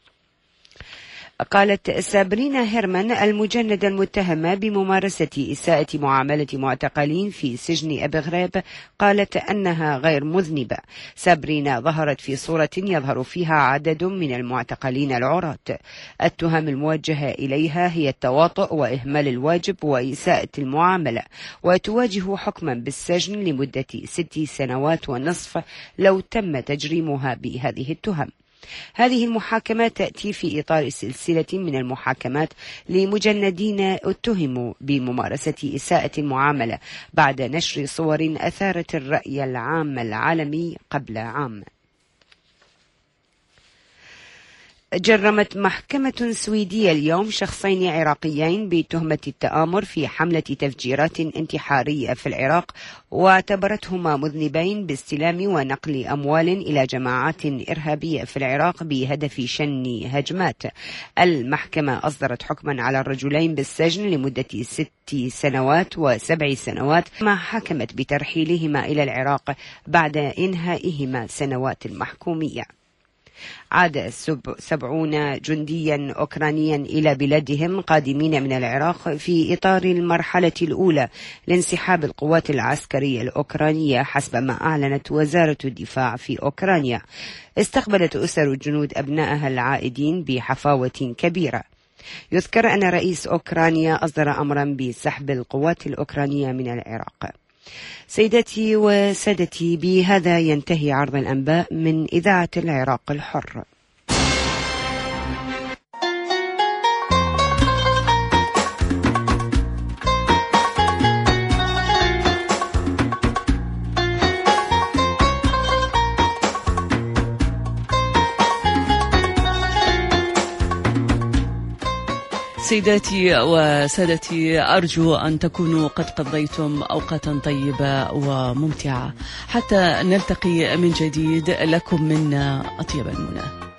قالت سابرينا هيرمان المجندة المتهمة بممارسة إساءة معاملة معتقلين في سجن أبي غريب قالت أنها غير مذنبة. سابرينا ظهرت في صورة يظهر فيها عدد من المعتقلين العراة. التهم الموجهة إليها هي التواطؤ وإهمال الواجب وإساءة المعاملة، وتواجه حكما بالسجن لمدة ست سنوات ونصف لو تم تجريمها بهذه التهم. هذه المحاكمة تأتي في إطار سلسلة من المحاكمات لمجندين اتهموا بممارسة إساءة المعاملة بعد نشر صور أثارت الرأي العام العالمي قبل عام. جرمت محكمة سويدية اليوم شخصين عراقيين بتهمة التآمر في حملة تفجيرات انتحارية في العراق، واعتبرتهما مذنبين باستلام ونقل أموال إلى جماعات إرهابية في العراق بهدف شن هجمات. المحكمة أصدرت حكما على الرجلين بالسجن لمدة ست سنوات وسبع سنوات، ما حكمت بترحيلهما إلى العراق بعد إنهائهما سنوات المحكومية. عاد سبعون جنديا أوكرانيا إلى بلادهم قادمين من العراق في إطار المرحلة الأولى لانسحاب القوات العسكرية الأوكرانية حسب ما أعلنت وزارة الدفاع في أوكرانيا. استقبلت أسر الجنود أبنائها العائدين بحفاوة كبيرة. يذكر أن رئيس أوكرانيا أصدر أمرا بسحب القوات الأوكرانية من العراق. سيداتي وسادتي، بهذا ينتهي عرض الأنباء من إذاعة العراق الحر. سيداتي وسادتي، أرجو أن تكونوا قد قضيتم أوقاتا طيبة وممتعة. حتى نلتقي من جديد، لكم منا أطيب المنى.